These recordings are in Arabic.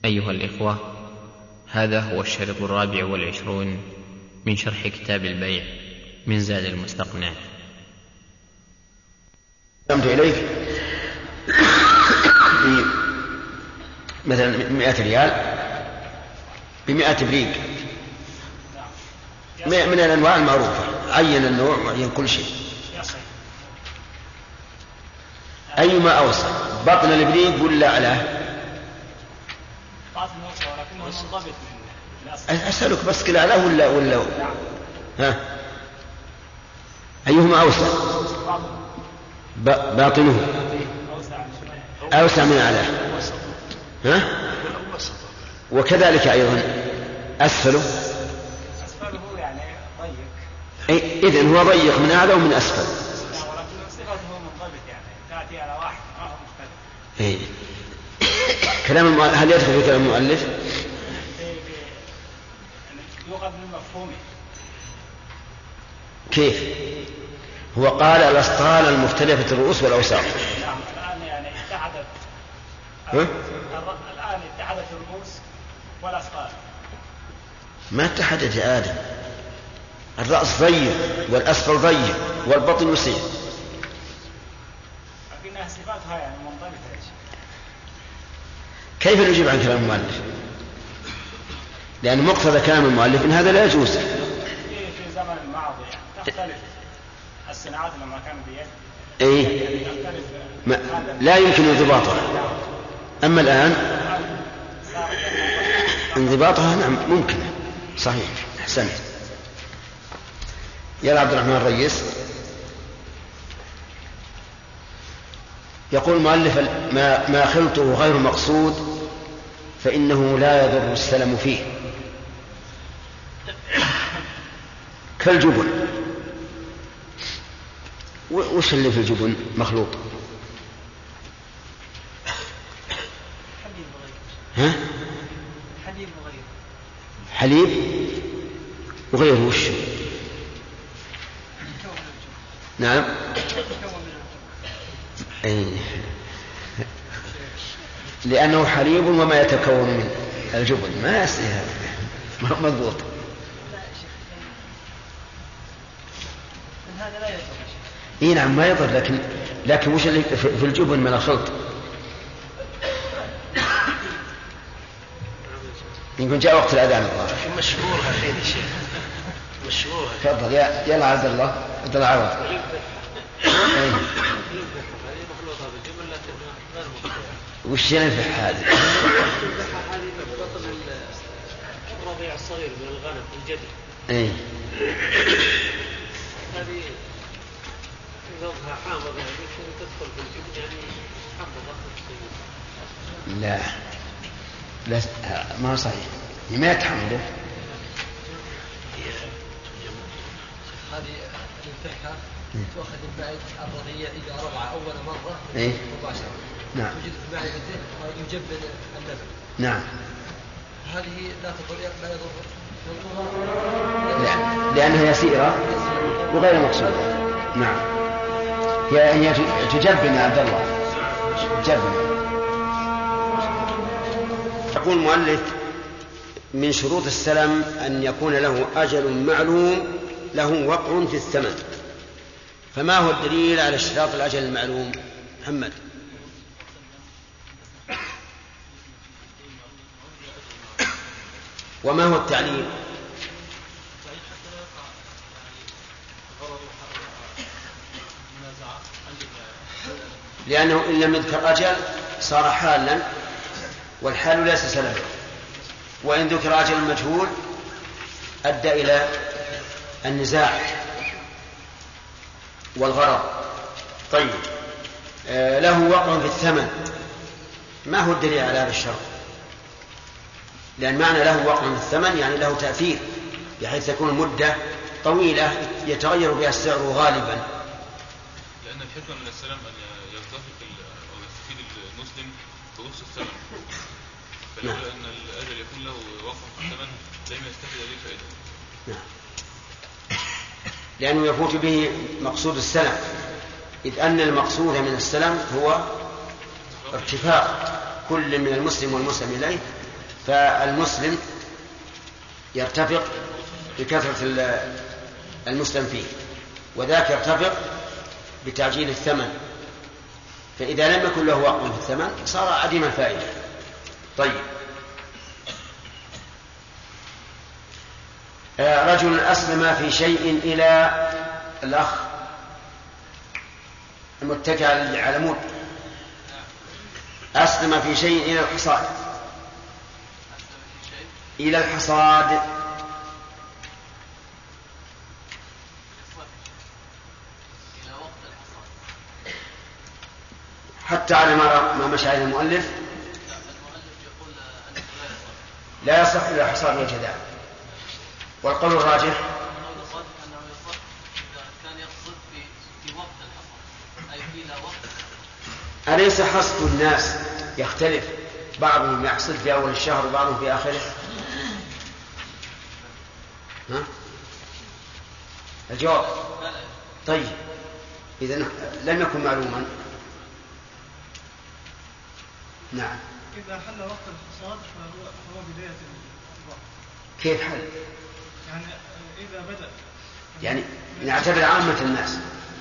أيها الإخوة، هذا هو الشريط 24 من شرح كتاب البيع من زاد المستقنع. قمت إليك مثلا 100 ريال ب100 بريق من الأنواع المعروفة، عين النوع وعين كل شيء. أيما أوسع، بطن البريق ولا أعلاه؟ أسألك بس كلا أعلاه ولا ها؟ أيهما أوسع؟ باطنه أوسع من أعلاه، ها؟ وكذلك أيضا أسفله يعني ضيق. إذن هو ضيق من أعلى ومن أسفل. ولكن صفته منضبط، يعني تأتي على واحد ما هو مختلف. كلام هل يدخل في كلام المؤلف؟ يؤخذ من مفهومه. كيف؟ هو قال الأسطال المختلفة الرؤوس والأوساط. نعم، الآن يعني اتحدت الآن اتحدت الرؤوس والأسطال. ما اتحدت يا آدم، الرأس ضيق والأسفل ضيق والبطن وسيع. لكنها صفاتها يعني منضبطة. كيف نجيب عن كلام المؤلف؟ لأن مقتضى كلام المؤلف إن هذا لا يجوز. في زمن الماضي يعني تختلف الصناعات لما كان بيد. لا يمكن انضباطها. أما الآن انضباطها نعم ممكن. صحيح، أحسنت. يا عبد الرحمن الرئيس. يقول المؤلف ما خلطه غير مقصود فإنه لا يضر السلم فيه، كالجبن. وش اللي في الجبن مخلوط؟ ها؟ حليب وغيره. وش؟ نعم. لأنه حليب وما يتكون من الجبن ما يصير مضبوط. هذا لا يضر. نعم ما يضر، لكن وش اللي في الجبن من الخلط؟ يمكن جاء وقت الأذان الظاهر. مشهور هالحين يا شيخ، مشهور. تفضل يلا عبد الله عوض. وش ينفع هذا؟ الرضيع الصغير من الغنم الجدي. هذه نظامها حامضة، يعني يمكن تدخل في الجبن، يعني حمضة. لا ما صحيح، ما يتحمله. هذه الفرخة تؤخذ المعدة الرضيع إذا رضع أول مرة مباشرة. نعم. توجد في معدته ويجبن اللبن. نعم. هذه لا يضر. لأنها يسيرة وغير مقصودة. نعم. هي تجبن يا عبد الله، تجبن. يقول المؤلف من شروط السلم أن يكون له أجل معلوم له وقع في الثمن. فما هو الدليل على اشتراط الأجل المعلوم؟ محمد. وما هو التعليل؟ لأنه إن لم يذكر أجل صار حالا، والحال ليس سلما، وإن ذكر أجل مجهول أدى إلى النزاع والغرض. طيب، له وقع في الثمن، ما هو الدليل على هذا الشرط؟ لأن معنى له وقع في الثمن يعني له تأثير، بحيث تكون المدة طويلة يتغير بها السعر غالبا. لأن الحكمة من السلام أن يلتفق أو يستفيد المسلم برخص الثمن، فلولا أن الأجل يكون له وقع في الثمن لم يستفيد به فائدة. نعم. لأنه يفوت به مقصود السلم، إذ أن المقصود من السلم هو ارتفاق كل من المسلم والمسلم إليه فالمسلم يرتفق بكثرة المسلم فيه، وذاك يرتفق بتعجيل الثمن، فإذا لم يكن له وقت في الثمن صار عديم الفائدة. طيب، رجل أسلم في شيء إلى الأخ المتكئ على مود، أسلم في شيء إلى الحصاد، إلى الحصاد حتى على ما مشى عليه المؤلف لا يصح إلى الحصاد والجذاب. والقول الراجح أنه يصح إذا كان يقصد في وقت الحصاد، أي في لا وقت. أليس حصد الناس يختلف، بعضهم يحصد في أول الشهر وبعضهم في آخره؟ ها؟ الجواب طيب، إذن لم يكن معلوما. نعم. إذا حل وقت الحصاد فهو بداية الوقت. كيف حل؟ يعني إذا بدأ، يعني نعتبر عامة الناس.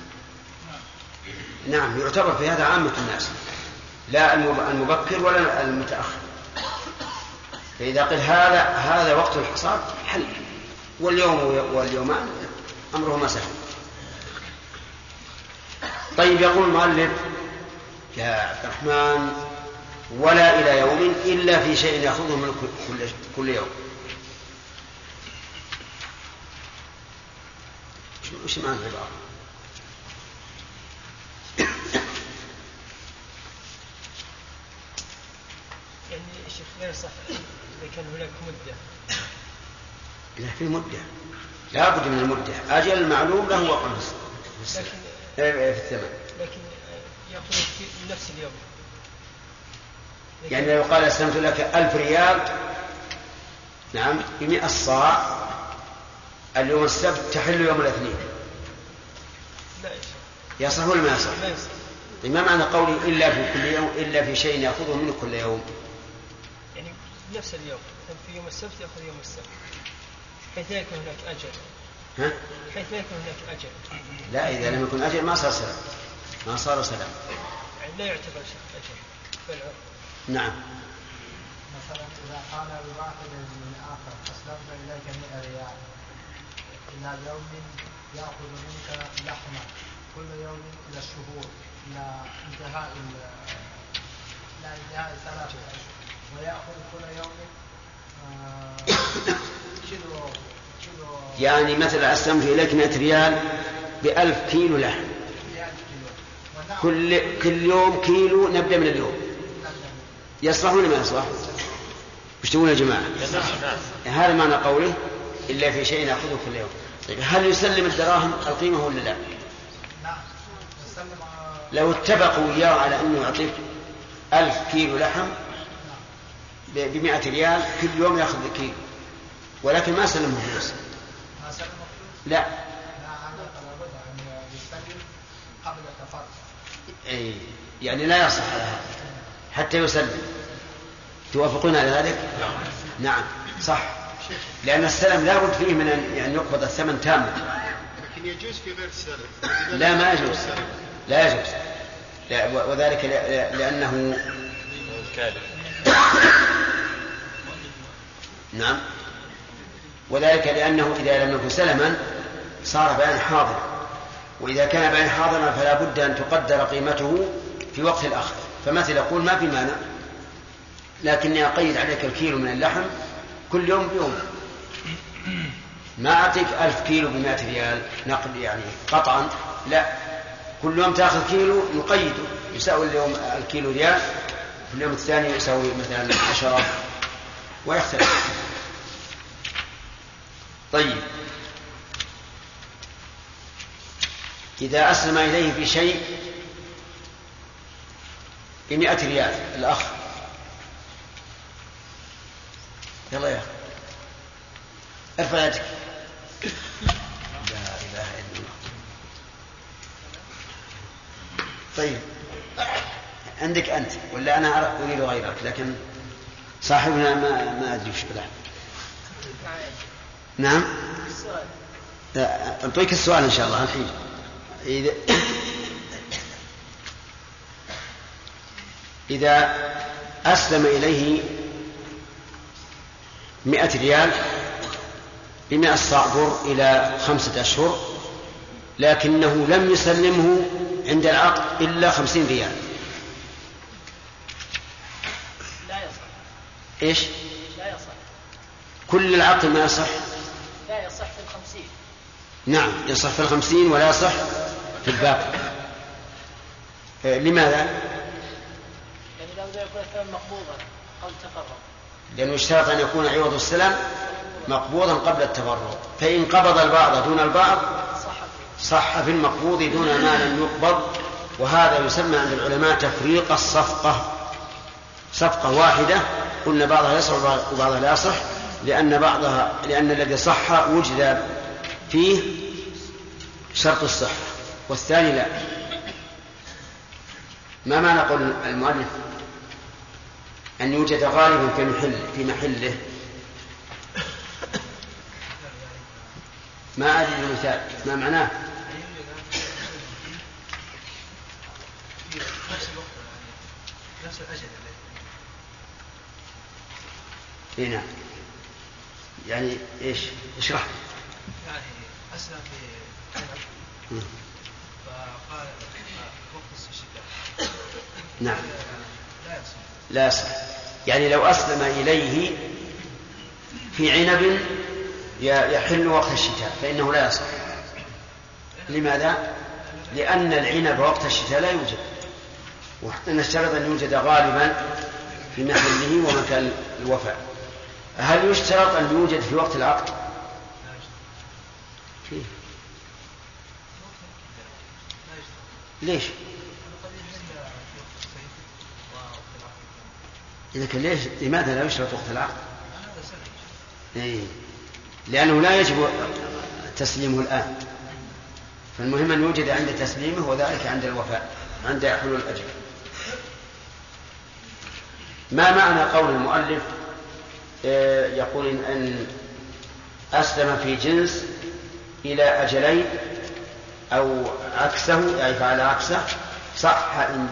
نعم، يعتبر في هذا عامة الناس، لا المبكر ولا المتأخر. فإذا قل هذا وقت الحصاد حل، واليوم واليومان أمرهما سهل. طيب، يقول المؤلف يا عبد الرحمن: ولا إلى يوم إلا في شيء يأخذه من كل يوم. وش معنى العبارة؟ يعني الشيخ لا يصح إذا كان هناك مدة. إذا في مدة لا بد من المدة، أجل المعلوم له وقت في الثمن، لكن يأخذ في نفس اليوم. يعني لو قال أسلمت لك 1000 ريال، نعم، ب100 صاع اليوم السبت تحل يوم الاثنين، لا يصح ولا ما يصح؟ لا يصح. طيب، ما معنى قولي إلا في كل يوم، إلا في شيء يأخذه منه كل يوم؟ يعني نفس اليوم، في يوم السبت يأخذ يوم السبت، حيث لا يكون هناك أجل. ها؟ حيث لا يكون هناك أجل. لا، إذا لم يكن أجل ما صار سلام، ما صار سلام. يعني لا يعتبر شيء أجل بل عرف. نعم. مثلا إذا قال الواحد من آخر: أسلمت إليك 100 ريال إلى يوم يأخذ منك لحما كل يوم إلى الشهور، إلى انتهاء 3 أشهر، ويأخذ كل يوم كيلو. يعني مثلا أسلمت إليك 100 ريال ب1000 كيلو لحم، كل يوم كيلو، نبدأ من اليوم. يصلح ولا ما يصلح؟ وش تقول يا جماعة؟ هذا معنى قوله إلا في شيء نأخذه كل يوم. طيب، هل يسلم الدراهم القيمة ولا لا؟ لو اتفقوا إياه على أنه يعطيك 1000 كيلو لحم ب100 ريال كل يوم يأخذ كيلو، ولكن ما سلمه فلوس، لا، يعني لا يصح على هذا حتى يسلم. توافقون على ذلك؟ نعم، صح، لأن السلم لا بد فيه من أن يقبض الثمن تاما. لكن يجوز في غير السلم؟ لا، ما يجوز، لا يجوز، وذلك لأنه نعم، وذلك لأنه إذا لم يكن سلما صار بيان حاضر، وإذا كان بيان حاضرا فلا بد أن تقدر قيمته في وقت الأخذ. فمثل يقول: ما في مانع، لكني أقيد عليك الكيلو من اللحم كل يوم بيوم، ما أعطيك 1000 كيلو ب100 ريال نقد يعني قطعا، لا، كل يوم تأخذ كيلو نقيده، يساوي اليوم الكيلو ريال، في اليوم الثاني يساوي مثلا 10 ويختلف. طيب، إذا أسلم إليه بشيء ب100 ريال الأخ، يلا يا أخي ارفع يدك. لا إله إلا الله. طيب، عندك أنت ولا أنا أريد غيرك؟ لكن صاحبنا ما أدري وش بلاه. نعم أعطيك السؤال إن شاء الله الحين. إذا أسلم إليه 100 ريال ب100 صاع بر إلى 5 أشهر، لكنه لم يسلمه عند العقد إلا 50 ريال، لا يصح. إيش؟ لا يصح. كل العقد ما يصح؟ لا يصح في 50. نعم يصح في 50 ولا يصح في الباقي. لماذا؟ يعني لابد أن يكون الثمن مقبوضا قبل التفرغ، لأنه اشترط أن يكون عوض السلم مقبوضا قبل التفرغ، فإن قبض البعض دون البعض صح في المقبوض دون ما لم يقبض. وهذا يسمى عند العلماء تفريق الصفقة، صفقة واحدة قلنا بعضها يصح وبعضها لا يصح، لأن الذي صح وجد فيه شرط الصحة والثاني لا. ما معنى قول المؤلف أن يوجد غالبا في محله؟ ما أدري المثال ما معناه. نفس الأجل هنا يعني إيش؟ اشرح. يعني أسلم في عنب فقال وقت الشتاء. نعم لا يصح. لا يصح. يعني لو أسلم إليه في عنب يحل وقت الشتاء فإنه لا يصح. لماذا؟ لأن العنب وقت الشتاء لا يوجد، ونشترط أن يوجد غالبا في محله ومكان الوفاء. هل يشترط أن يوجد في وقت العقد؟ فيه. ليش؟ إذا كان ليش لماذا لا يشترط وقت العقد؟ لأنه لا يجب تسليمه الآن، فالمهم أن يوجد عند تسليمه وذلك عند الوفاء عند حلول الأجل. ما معنى قول المؤلف يقول أن أسلم في جنس إلى أجلين أو عكسه، يعني فعل عكسه صح إن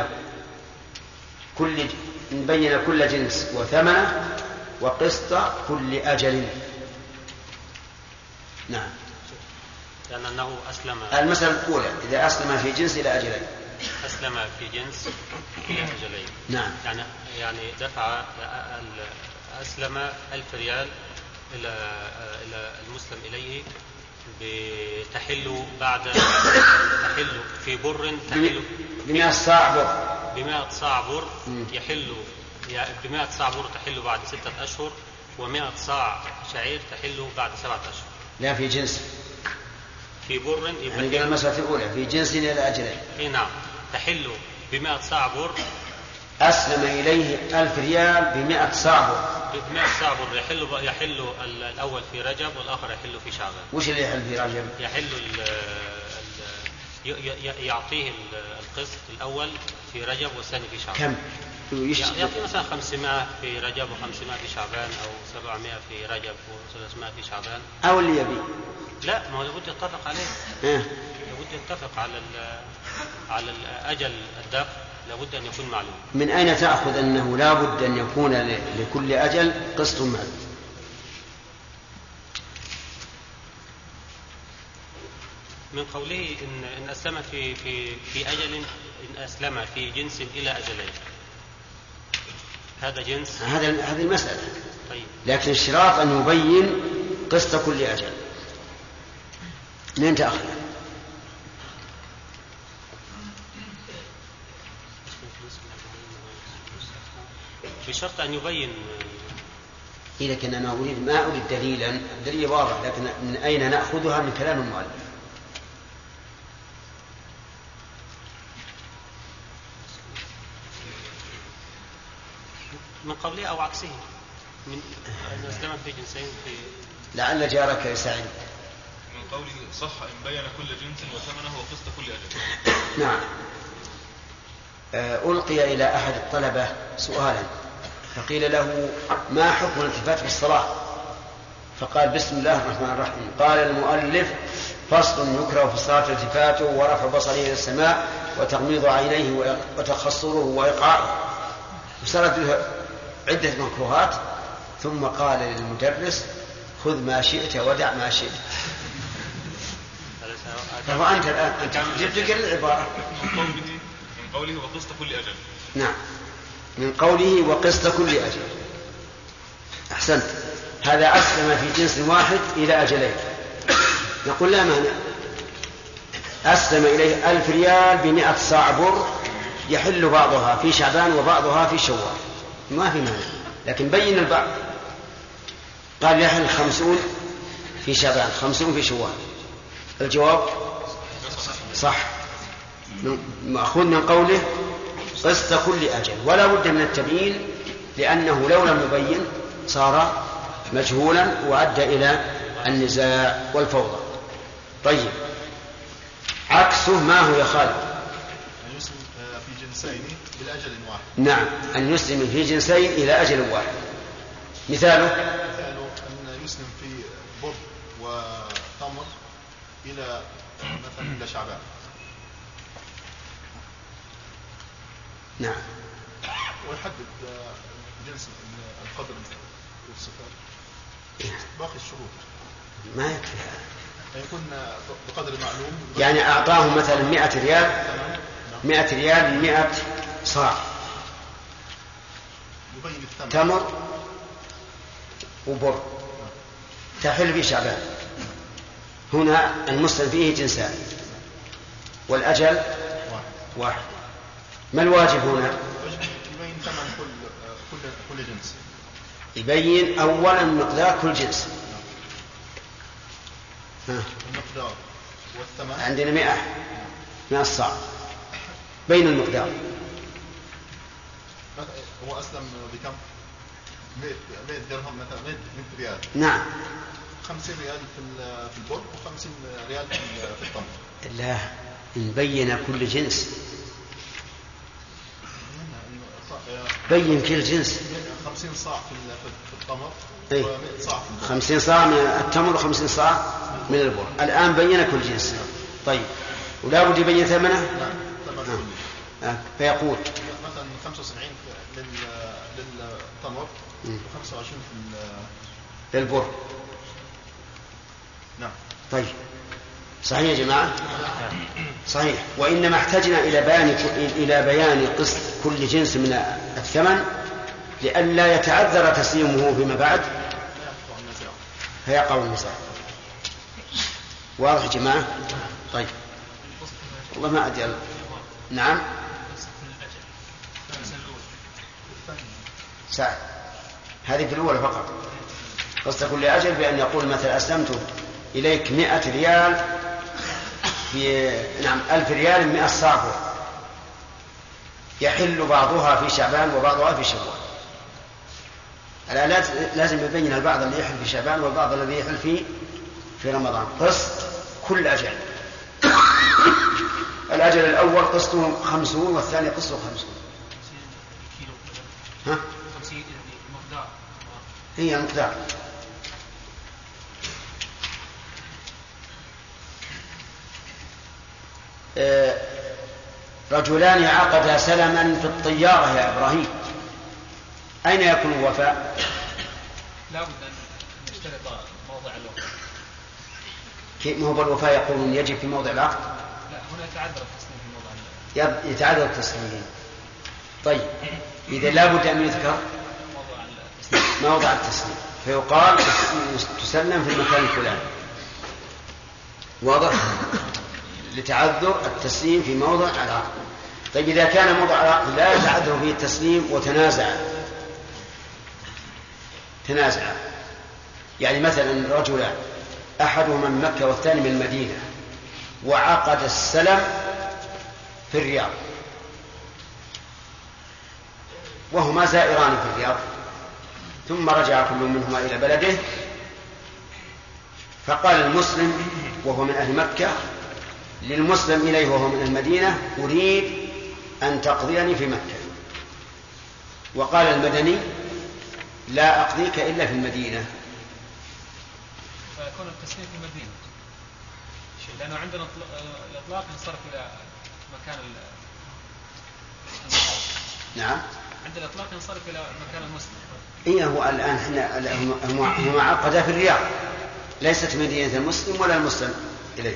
بين كل جنس وثمنه وقسط كل أجل. نعم. لأنه أسلم. المسألة الأولى إذا أسلم في جنس إلى أجلين. أسلم في جنس إلى أجلين. نعم. يعني دفع أسلم 1000 ريال إلى المسلم إليه بتحل بعد تحل في بر تحل ب100 صاع بر. ب100 صاع بر يحل ب100 صاع بر تحل بعد 6 أشهر، و100 صاع شعير تحل بعد 7 أشهر. لا في جنس. في بر يعني المسألة الأولى في جنس إلى أجلين. إيه نعم. تحل ب100 صاع بر. أسلم إليه 1000 ريال ب100 صاع بر. ب100 صاع بر يحل الأول في رجب والآخر يحل في شعبان. وش اللي يحل في رجب؟ يحل يعطيه القسط الأول في رجب والثاني في شعبان. كم؟ يعطيه مثلا 500 في رجب و500 في شعبان، أو 700 في رجب و300 في شعبان. أو اللي يبي. لا، ما هو لابد يتفق عليه. لابد يتفق على الأجل الدفع، لابد أن يكون معلوم. من أين تأخذ أنه لا بد أن يكون لكل أجل قسط معلوم؟ من قوله إن أسلم في أجل، إن أسلم في جنس إلى أجلين، هذا جنس. هذه المسألة. طيب. لكن الشراط أن يبين قسط كل أجل. من تأخذ؟ بشرط أن يبين. لكن أنا ما أريد دليلا، الدليل واضح، لكن من أين نأخذها؟ من كلام المؤلف. من قبله أو عكسه، من أسلم في جنسين في. لعل جارك يساعد. من قوله صح إن بين كل جنس وثمنه وقسط كل أجل. نعم. ألقي إلى أحد الطلبة سؤالا فقيل له ما حكم الالتفات في الصلاة؟ فقال بسم الله الرحمن الرحيم. قال المؤلف فصل يكره في الصلاة التفاته ورفع بصره إلى السماء وتغميض عينيه وتخصره وإيقاعه، وسرد عدة مكروهات، ثم قال للمدرس خذ ما شئت ودع ما شئت. فأنت الآن أنت جبت العبارة من قوله وقسط كل أجل. نعم، من قوله وقسط كل أجل. أحسنت، هذا أسلم في جنس واحد إلى أجلين. نقول لا مانع، أسلم إليه 1000 ريال ب100 صاع بر يحل بعضها في شعبان وبعضها في شوال، ما في مانع، لكن بين البعض. قال يحل 50 في شعبان 50 في شوال. الجواب صح، مأخوذ من قوله قسط كل أجل، ولا بد من التبيين، لأنه لو لم يبين صار مجهولا وأدى إلى النزاع والفوضى. طيب، عكسه ما هو يا خالد؟ أن يسلم في جنسين إلى أجل واحد. نعم، أن يسلم في جنسين إلى أجل واحد. مثاله أن يسلم في بر وتمر إلى مثلا إلى شعبان. نعم، ويحدد جنس القدر والصفات باقي الشروط. ما يكفي يكون بقدر معلوم. يعني أعطاه مثلا 100 ريال 100 ريال 100 صاع تمر وبر تحل في شعبان. هنا المسلم فيه جنسان والأجل واحد. ما الواجب هنا؟ يبين ثمن كل جنس. يبين أولا مقدار كل جنس. المقدار والثمن. عندنا 100 صاع، بين المقدار. هو أسلم بكم؟ 100 درهم مثلا، 100 ريال. نعم، 50 ريال في البر و50 ريال في التمر. لا، نبين كل جنس، بين كل جنس. 50 صاع في التمر و100 صاع في البر. 50 صاع من التمر و50 صاع من البر. الآن بين كل جنس. طيب، ولا بد يبين ثمنه؟ نعم، ثمن كله. فيقول مثلا 75 للتمر و25 للبر. نعم. طيب، صحيح يا جماعة؟ صحيح. وإنما احتجنا إلى بيان قسط كل جنس من الثمن لئلا يتعذر تسليمه فيما بعد فيقع النزاع. واضح يا جماعة؟ طيب، والله ما أدري. نعم، سعد، هذه في الأولى فقط. قسط كل أجل بأن يقول مثلا أسلمت إليك 100 ريال في 1000 ريال 100 صاع يحل بعضها في شعبان وبعضها في شوال. لازم يبين البعض اللي يحل في شعبان والبعض الذي يحل في رمضان. قسط كل أجل. الأجل الأول قسطه 50 والثاني قسطه 50. ها؟ هي المقدار. رجلان عقدا سلما في الطيارة يا إبراهيم، أين يكون الوفاء؟ لا بد أن نشترط موضع الوفاء. كيف ما هو الوفاء يقولون يجب في موضع العقد؟ لا، هنا يتعذر التسليم في موضع يتعذر التسليم. طيب، إذا لا بد أن يذكر موضع التسليم فيقال تسلم في المكان الفلاني. واضح؟ لتعذر التسليم في موضع العقد. طيب، إذا كان موضع العقد لا يتعذر فيه التسليم وتنازع، يعني مثلا رجلان أحدهما من مكة والثاني من المدينة وعقد السلم في الرياض وهما زائران في الرياض، ثم رجع كل منهما إلى بلده، فقال المسلم وهو من أهل مكة للمسلم إليه وهو من المدينة أريد أن تقضيني في مكة. وقال المدني لا أقضيك إلا في المدينة. فيكون التسليم في المدينة، لأنه عندنا الإطلاق ينصرف إلى مكان المحافظ. نعم. عند الإطلاق ينصرف إلى مكان المسلم. إيه هو الآن هم معقدة في الرياض، ليست مدينة المسلم ولا المسلم إليه.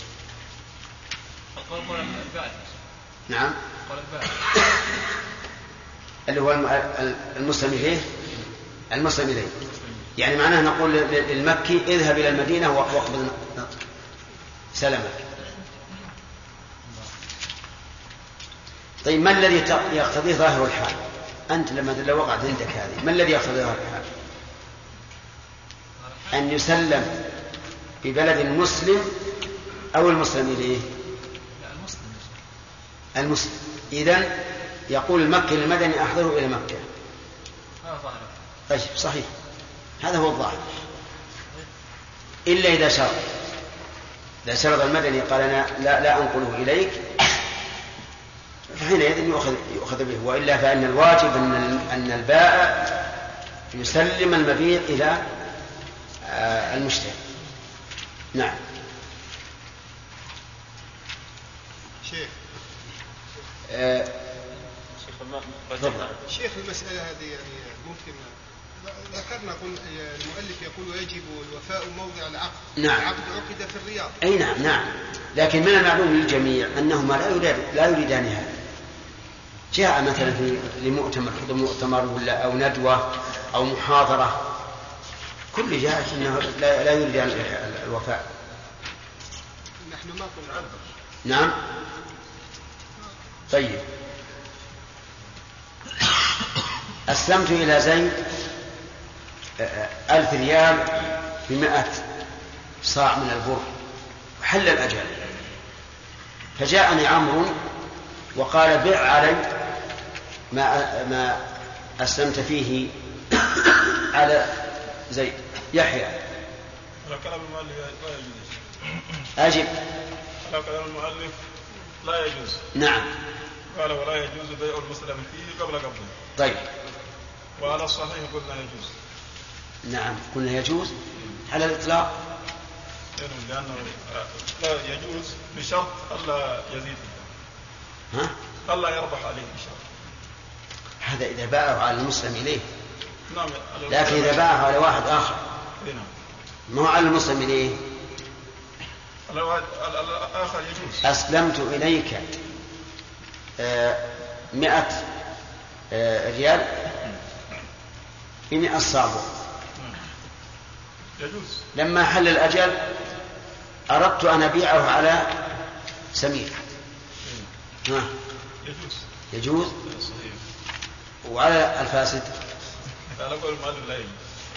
القول البائع. نعم. القول البائع. اللي هو المسلم إليه، المسلم إليه. يعني معناه نقول للمكي اذهب إلى المدينة واقبض سلمك. طيب ما الذي يقتضي ظاهر الحال؟ أنت لو وقعت عندك هذه ما الذي يقتضي ظاهر الحال؟ أن يسلم ببلد المسلم أو المسلم إليه؟ المسلم. إذن يقول المكي للمدني أحضره إلى مكة. طيب صحيح، هذا هو الظاهر. إلا إذا شرط، إذا شرط المدني قال أنا لا أنقله إليك، فحينئذ يؤخذ به. وإلا فإن الواجب أن البائع يسلم المبيع إلى المشتري. نعم. شيخ المسألة هذه يعني ممكن ذكرنا المؤلف يقول يجب الوفاء موضع العقد. نعم. العقد عقد في الرياض. أي نعم نعم. لكن من المعلوم للجميع أنهما لا يريدان هذا. جاء مثلا لمؤتمر ولا أو ندوة أو محاضرة، كل جاءت أنه لا يريدان الوفاء. نحن ما قلنا. نعم. طيب أسلمت إلى زيد 1000 ريال ب100 صاع من البر، وحل الأجل، فجاءني عمرو وقال بع علي ما أسلمت فيه على زيد. يحيى على كلام المؤلف لا يجوز. أجب. على كلام المؤلف لا يجوز. نعم. قال ولا يجوز بيع المسلم فيه قبل قبضه. طيب. وعلى الصحيح قلنا يجوز. نعم قلنا يجوز على الإطلاق، لأنه لا يجوز بشرط ألا يزيد، ألا يربح عليه بشرط. هذا إذا باعه على المسلم إليه. نعم. لكن إذا باعه على واحد آخر ما هو على المسلم إليه. على واحد آخر يجوز. أسلمت إليك 100 ريال ب100 صاع يجوز. لما حل الأجل أردت أن أبيعه على سمير. يجوز. وعلى الفاسد لا يجوز.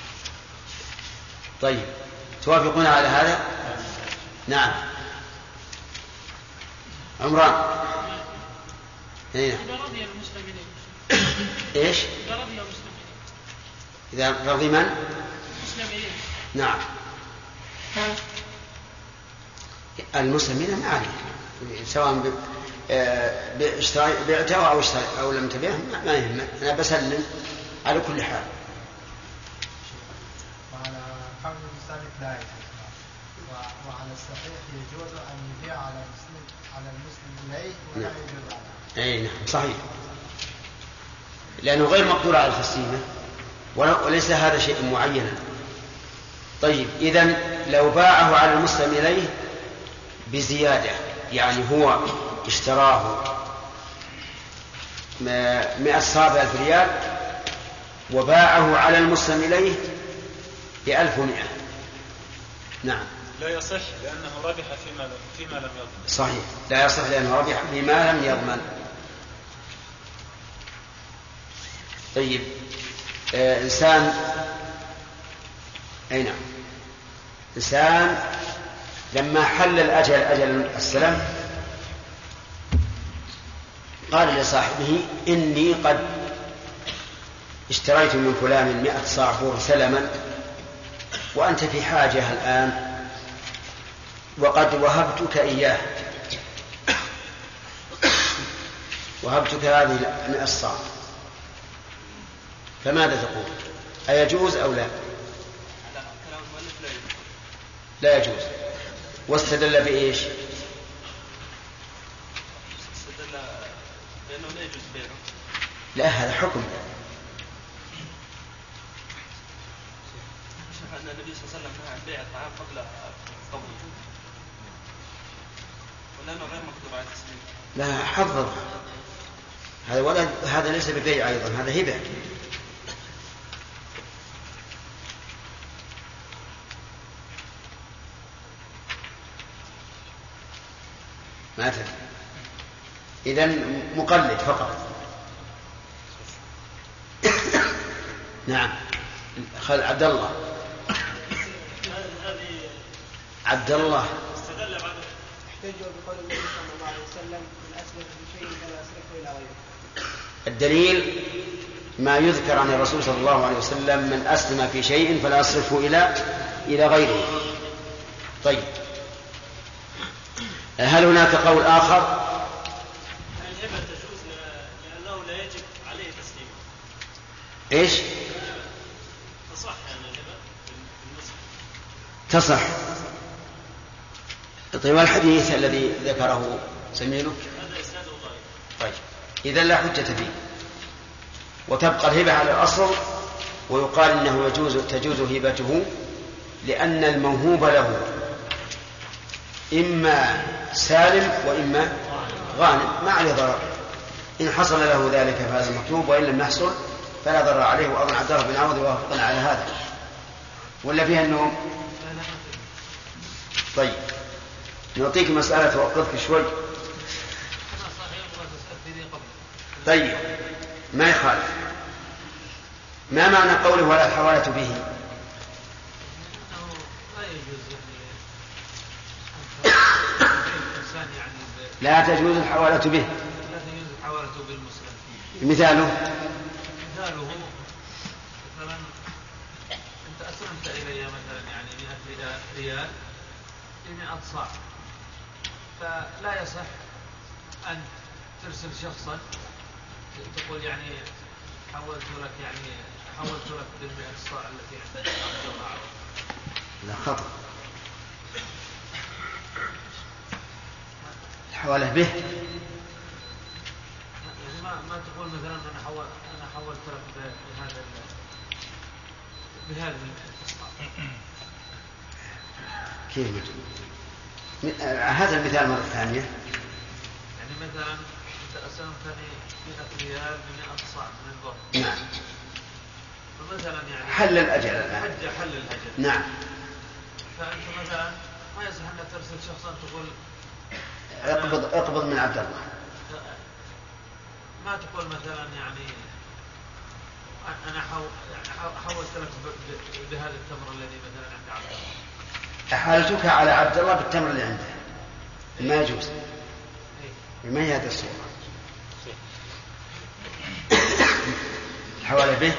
طيب توافقون على هذا؟ نعم. عمران. إذا رضي المسلم إليه. إيش؟ إذا رضي المسلم إليه. إذا رضي من؟ مسلم إليه. نعم. المسلمين ما عليه، سواء بعته أو لم تبيعه ما يهم، أنا بسلم على كل حال. وعلى قول المسلم لا يجوز، وعلى الصحيح يجوز أن يبيع على المسلم إليه ولا يجوز عليه. أي نعم صحيح، لأنه غير مقدور على الخسيمة وليس هذا شيء معينا. طيب إذن لو باعه على المسلم إليه بزيادة، يعني هو اشتراه 100 صاع 1000 ريال وباعه على المسلم إليه ب1100. نعم. لا يصح لأنه ربح فيما لم يضمن. صحيح، لا يصح لأنه ربح فيما لم يضمن. طيب إنسان، أي نعم، إنسان لما حل الأجل، أجل السلام، قال لصاحبه إني قد اشتريت من فلان 100 صاع بر سلما وأنت في حاجة الآن وقد وهبتك إياه، وهبتك هذه 100 صاع، فماذا تقول؟ أيجوز أو لا؟ لا يجوز. واستدل بإيش؟ استدل بأنه لا يجوز بيعه. لا هذا حكم. أن النبي صلى الله عليه وسلم نهى عن بيع الطعام قبل قبضه ولأنه غير مكتوب على التسليم. لا حفظ هذا ولا هذا ليس ببيع أيضا، هذا هبة. ما تدري. إذن مقلد فقط. نعم خل عبد الله. عبد الله استدل بعد احتجوا بقول النبي صلى الله عليه وسلم من أسلف بشيء فلا يصرفه إلى غيره. الدليل ما يذكر عن الرسول صلى الله عليه وسلم من أسلم في شيء فلا يصرفه إلى غيره. طيب هل هناك قول آخر؟ الهبة تجوز لأنه لا يجب عليه تسليمه. إيش؟ تصح يعني الهبة بالنسبة. تصح. طيب الحديث الذي ذكره زميلك هذا إسناده ضعيف. طيب إذن لا حجة فيه، وتبقى الهبة على الأصل، ويقال إنه تجوز هبته لأن الموهوب له إما سالم وإما غانم ما عليه ضرر. إن حصل له ذلك فهذا مطلوب، وإن لم يحصل فلا ضرر عليه. وأظن عبد الله بن عوض وافقنا على هذا ولا فيها النوم؟ طيب نعطيك مسألة توقفك شوي. طيب ما يخالف. ما معنى قوله ولا الحوالة به؟ لا تجوز الحوالة به. لا تجوز الحوالة بالمسلم. مثاله مثلا أنت أسلمت إلي مثلا يعني 100 ريال ب100 صاع، فلا يصح أن ترسل شخصا تقول يعني حولت لك بال100 صاع التي عندك. لا خطأ. الحوالة به يعني ما تقول مثلا أنا حولت لك بهذا كيف هذا المثال مرة ثانية؟ يعني مثلا أنت أسلمتني 100 ريال ب100 صاع من البر. نعم. فمثلا يعني حل الأجل الآن. حل الأجل. نعم. فأنت مثلا ما يصح أن ترسل شخصا تقول اقبض من عبد الله. ما تقول مثلا يعني أنا حولت لك بهذا التمر الذي مثلا عند عبد الله. أحالتك على عبد الله بالتمر اللي عنده. ما يجوز. ما هي هذه الصورة؟ الحوالة به.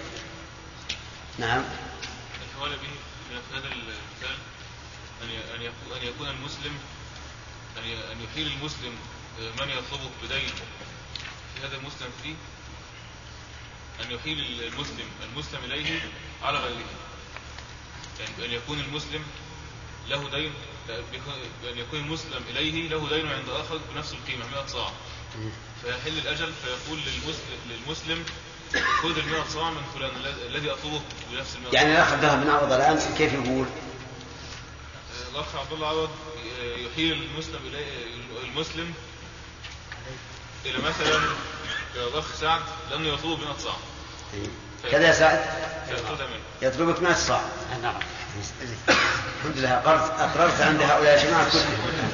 نعم. الحوالة به في هذا المثال أن يكون المسلم أن يحيل المسلم من يطلبه بدين في هذا المسلم فيه، أن يحيل المسلم إليه على غيره. يعني أن يكون المسلم له دين، أن يكون المسلم إليه له دين عند آخر بنفس القيمة 100 صاع، فيحل الأجل فيقول للمسلم خذ 100 صاع من فلان الذي أطلبه بنفس 100 صاع. يعني الأخ عبد الله بن عوض الآن كيف يقول؟ الأخ عبد الله عوض يحيل المسلم إلى مثلا الأخ سعد لأنه يطلب 100 صاع. كذا يا سعد يطلبك 100 صاع. نعم. الحمد لله أقررت عند هؤلاء الجماعة كلهم.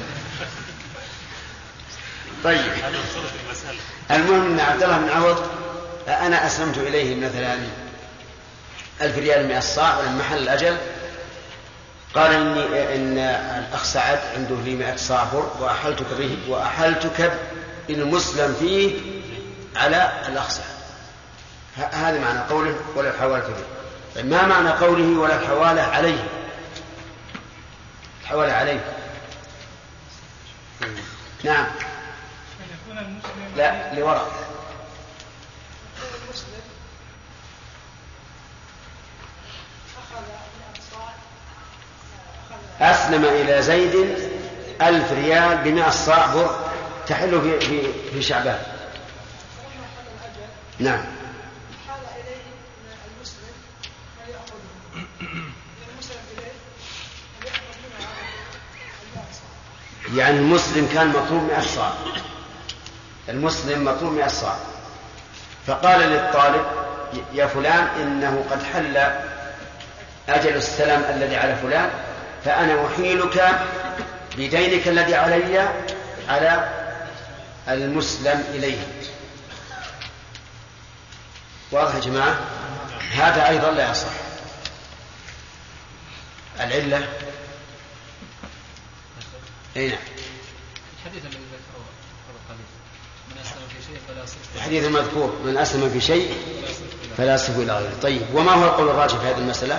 طيب المهم أن عبد الله بن عوض أنا أسلمت إليه مثلا 1000 ريال 100 صاع ولما حل الأجل قال إن الأخ سعد عنده لي 100 صاع بر وأحلتك بالمسلم فيه على الأخ سعد. هذا معنى قوله ولا الحوالة به. طيب ما معنى قوله ولا الحوالة عليه؟ الحوالة عليه. نعم. لا لوراء. أسلم إلى زيد 1000 ريال ب100 صاع بر تحل في شعبان. نعم. يعني المسلم كان مطلوب 100 صاع، المسلم مطلوب 100 صاع، فقال للطالب يا فلان إنه قد حل أجل السلام الذي على فلان، فأنا أحيلك بدينك الذي علي على المسلم إليه. واضح يا جماعة؟ هذا أيضا لا يصح. العلة أين؟ الحديث الذي ذكره قبل من أسلم في شيء فلا يصرف، الحديث المذكور من أسلم في شيء فلا يصرف إلى غيره. طيب، وما هو القول الراجح في هذه المسألة؟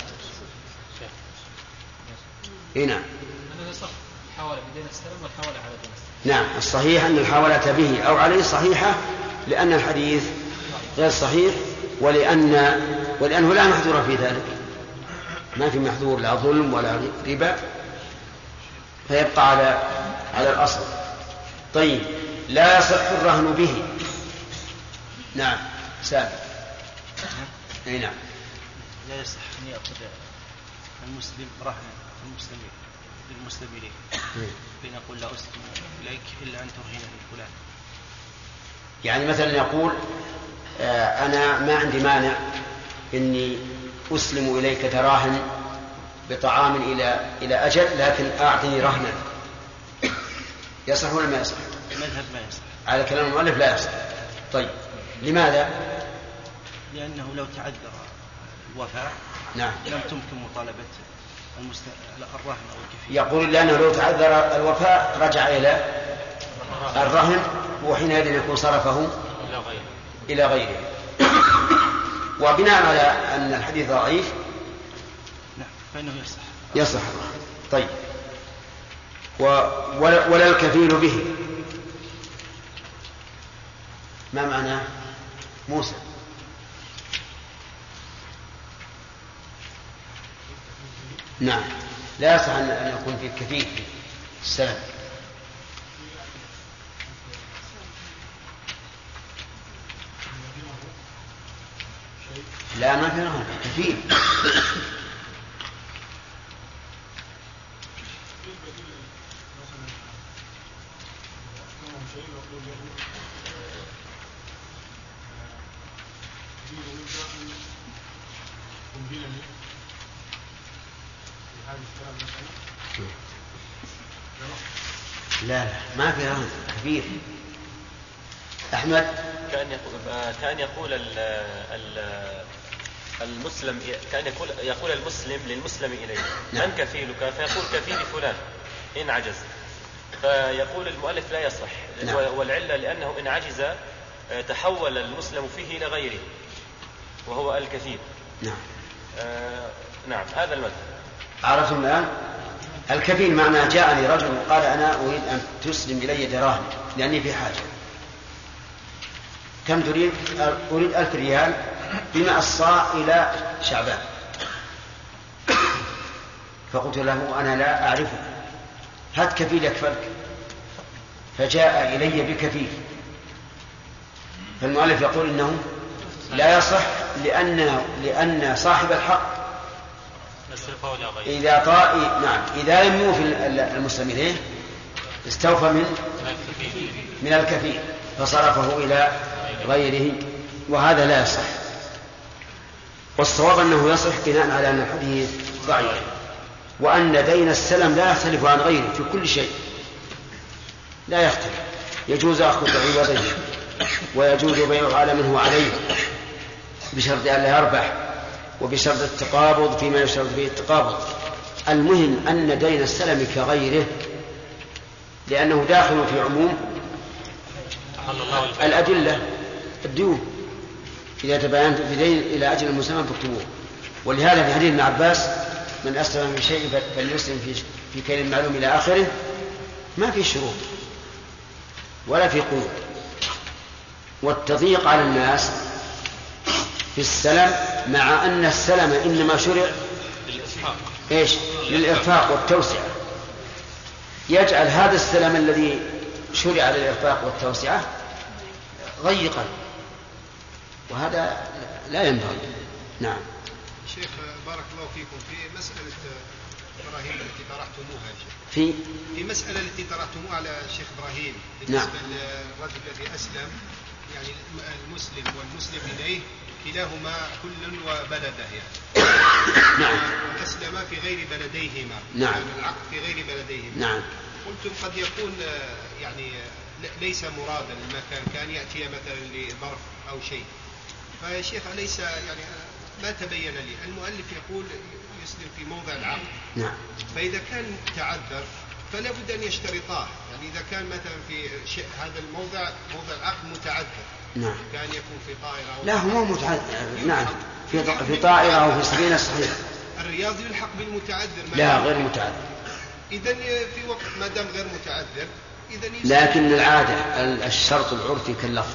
نعم. أنه يصح الحوالة بدين السلام والحوالة على دين السلام. نعم، الصحيح أن الحوالة به أو عليه صحيحة، لأن الحديث غير صحيح، ولأنه لا محذور في ذلك، ما في محذور لا ظلم ولا ربا، فيبقى على الأصل. طيب، لا يصح الرهن به. نعم سابق. أي نعم. لا يصح أن يأخذ المسلم رهن المسلم إليه، لنقول لا أسلم إليك إلا أن ترهنني فلان. يعني مثلا يقول أنا ما عندي مانع إني أسلم إليك دراهم بطعام إلى أجل، لكن أعطني رهنا. يصح ولا ما يصح؟ المذهب ما يصح. على كلام المؤلف لا يصح. طيب، لماذا؟ لأنه لو تعذر الوفاء نعم لم تمكن مطالبة الرهن أو الكفيل. يقول لأنه لو تعذر الوفاء رجع إلى الرهن، وحينئذ يكون صرفه إلى غيره. وبناء على أن الحديث ضعيف فإنه يصح الرهن. طيب، ولا الكفيل به. ما معناه موسى؟ نعم، لا يصح أن يكون في الكفيل في السلام. لا، ما في رهن، كفيل. لا ما في رهن، كبير. أحمد كان يقول المسلم، كان يقول المسلم للمسلم إليه من كفيلك؟ فيقول كفيل فلان إن عجز، فيقول المؤلف لا يصح. والعلة لأنه إن عجز تحول المسلم فيه إلى غيره وهو الكفيل. نعم هذا المذهب. عرفتم الآن؟ الكفيل معناه جاءني رجل وقال أنا أريد أن تسلم إلي دراهم لأني في حاجة. كم تريد؟ أريد 1000 ريال ب100 صاع إلى شعبان. فقلت له أنا لا أعرفه، هات كفيل يكفلك. فجاء إلي بكفيل. فالمؤلف يقول إنه لا يصح، لأن صاحب الحق إذا لم يوفي المسلم إليه استوفى من الكفيل فصرفه إلى غيره، وهذا لا يصح. والصواب أنه يصح بناء على أن الحديث ضعيف، وأن دين السلم لا يختلف عن غيره في كل شيء، لا يختلف. يجوز أخذ عوضه ويجوز بيع على من هو عليه بشرط أن لا يربح، وبشرط التقابض فيما يشترط به التقابض. المهم أن دين السلم كغيره، لأنه داخل في عموم الأدلة الديون. إذا تباينت في دين إلى أجل المسلم فاكتبوه. ولهذا في حديث ابن عباس من أسلم في شيء فليسلم في كيل معلوم إلى آخره، ما في شروط ولا في قيود. والتضييق على الناس في السلم، مع أن السلم إنما شرع إيش؟ للإرفاق والتوسعة، يجعل هذا السلام الذي شرع للإرفاق والتوسعة ضيقا، وهذا لا ينبغي. نعم. شيخ بارك الله فيكم، في مسألة إبراهيم التي طرحتموها يا شيخ، في مسألة التي طرحتموها على الشيخ إبراهيم بالنسبة للرجل الذي أسلم، يعني المسلم والمسلم إليه كلاهما كل وبلده، يعني نعم. أسلم في غير بلديهما، نعم. يعني العقد في غير بلديهما. نعم. قلتم قد يكون يعني ليس مرادا المكان، كان يأتي مثلا لظرف أو شيء. فيا شيخ أليس يعني ما تبين لي، المؤلف يقول يسلم في موضع العقد. نعم. فإذا كان تعذر فلا بد أن يشترطاه، يعني إذا كان مثلا في هذا الموضع موضع العقد متعذر، نعم. كان يكون في طائرة لا، هو مو متعذر. نعم، في طائرة أو في سفينة صحيح. الرياض يلحق بالمتعذر. لا، غير متعذر. إذن في وقت ما دام غير متعذر لكن العادة الشرط العرفي كاللفظ،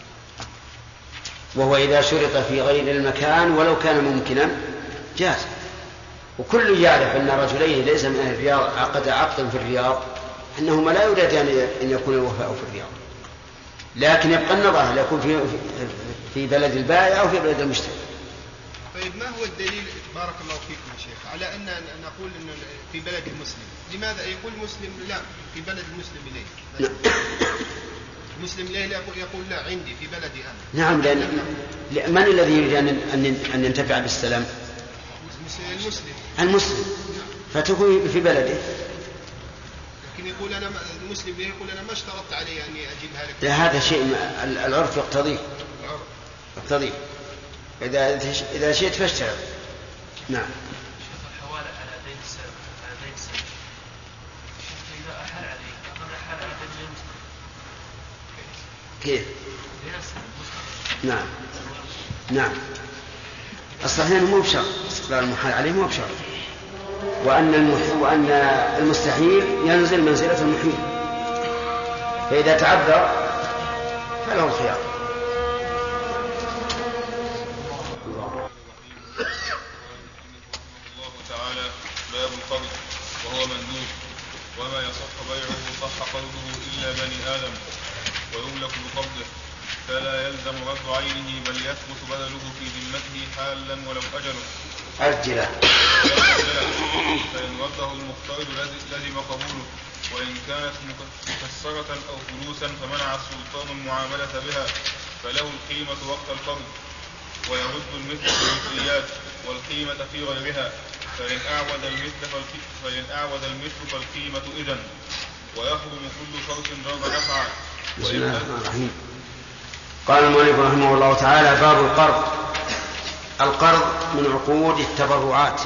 وهو إذا شرط في غير المكان ولو كان ممكنا جاز. وكل يعرف أن رجلين ليس من أهل الرياض عقد عقدا في الرياض أنهما لا يريد أن يكون الوفاء في الرياض، لكن يبقى النظر هل يكون في بلد البائع أو في بلد المشتري. طيب ما هو الدليل بارك الله فيكم يا شيخ على أن نقول أن في بلد المسلم؟ لماذا يقول مسلم لا في بلد المسلم إليه؟ المسلم إليه يقول لا عندي في بلدي أنا. نعم، لأن من الذي يريد أن ينتفع بالسلام؟ المسلم، فتكون في بلده. لكن يقول أنا المسلم إليه يقول أنا ما اشترطت عليه أني أجيبها لك. لا، هذا شيء العرف يقتضيه. إذا شئت فاشترط. نعم. الحوالة على دين السلف، على دين السلف. إذا أحل عليه أقول أحل على دين المسلم. كيف؟ نعم. نعم. الصحيح مو بشرط، استقرار المحال عليه مو بشرط، وأن المستحيل ينزل منزلة المحيل، فإذا تعذر فله الخيار. باب القرض وهو مندوب، وما يصح بيعه صح قرضه إلا بني آدم ويملك بقبضه، فلا يلزم رد عينه بل يثبت بدله في ذمته حالا ولو أجله فإن رده المقترض لزم قبوله، وإن كانت مكسرة أو فلوسا فمنع السلطان المعاملة بها فله القيمة وقت القرض، ويرد المثل في الجزئيات والقيمة في غيرها، فإن أعود المثل فالقيمة إذن، ويحرم كل شرط جر نفعا. بسم الله الرحمن الرحيم. قال المؤلف رحمه الله تعالى: باب القرض. القرض من عقود التبرعات،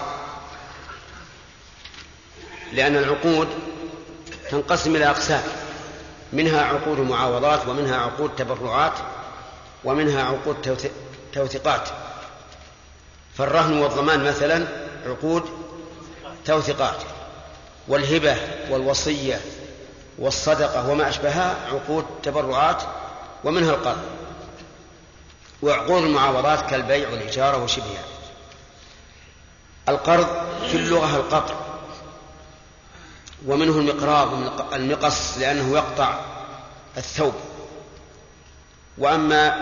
لأن العقود تنقسم إلى أقسام، منها عقود معاوضات، ومنها عقود تبرعات، ومنها عقود توثيقات. فالرهن والضمان مثلا عقود توثيقات، والهبة والوصية والصدقة وما أشبهها عقود تبرعات، ومنها القرض. وعقود المعاوضات كالبيع والإجارة وشبهها. القرض في اللغة القطع، ومنه المقراض المقص لأنه يقطع الثوب. وأما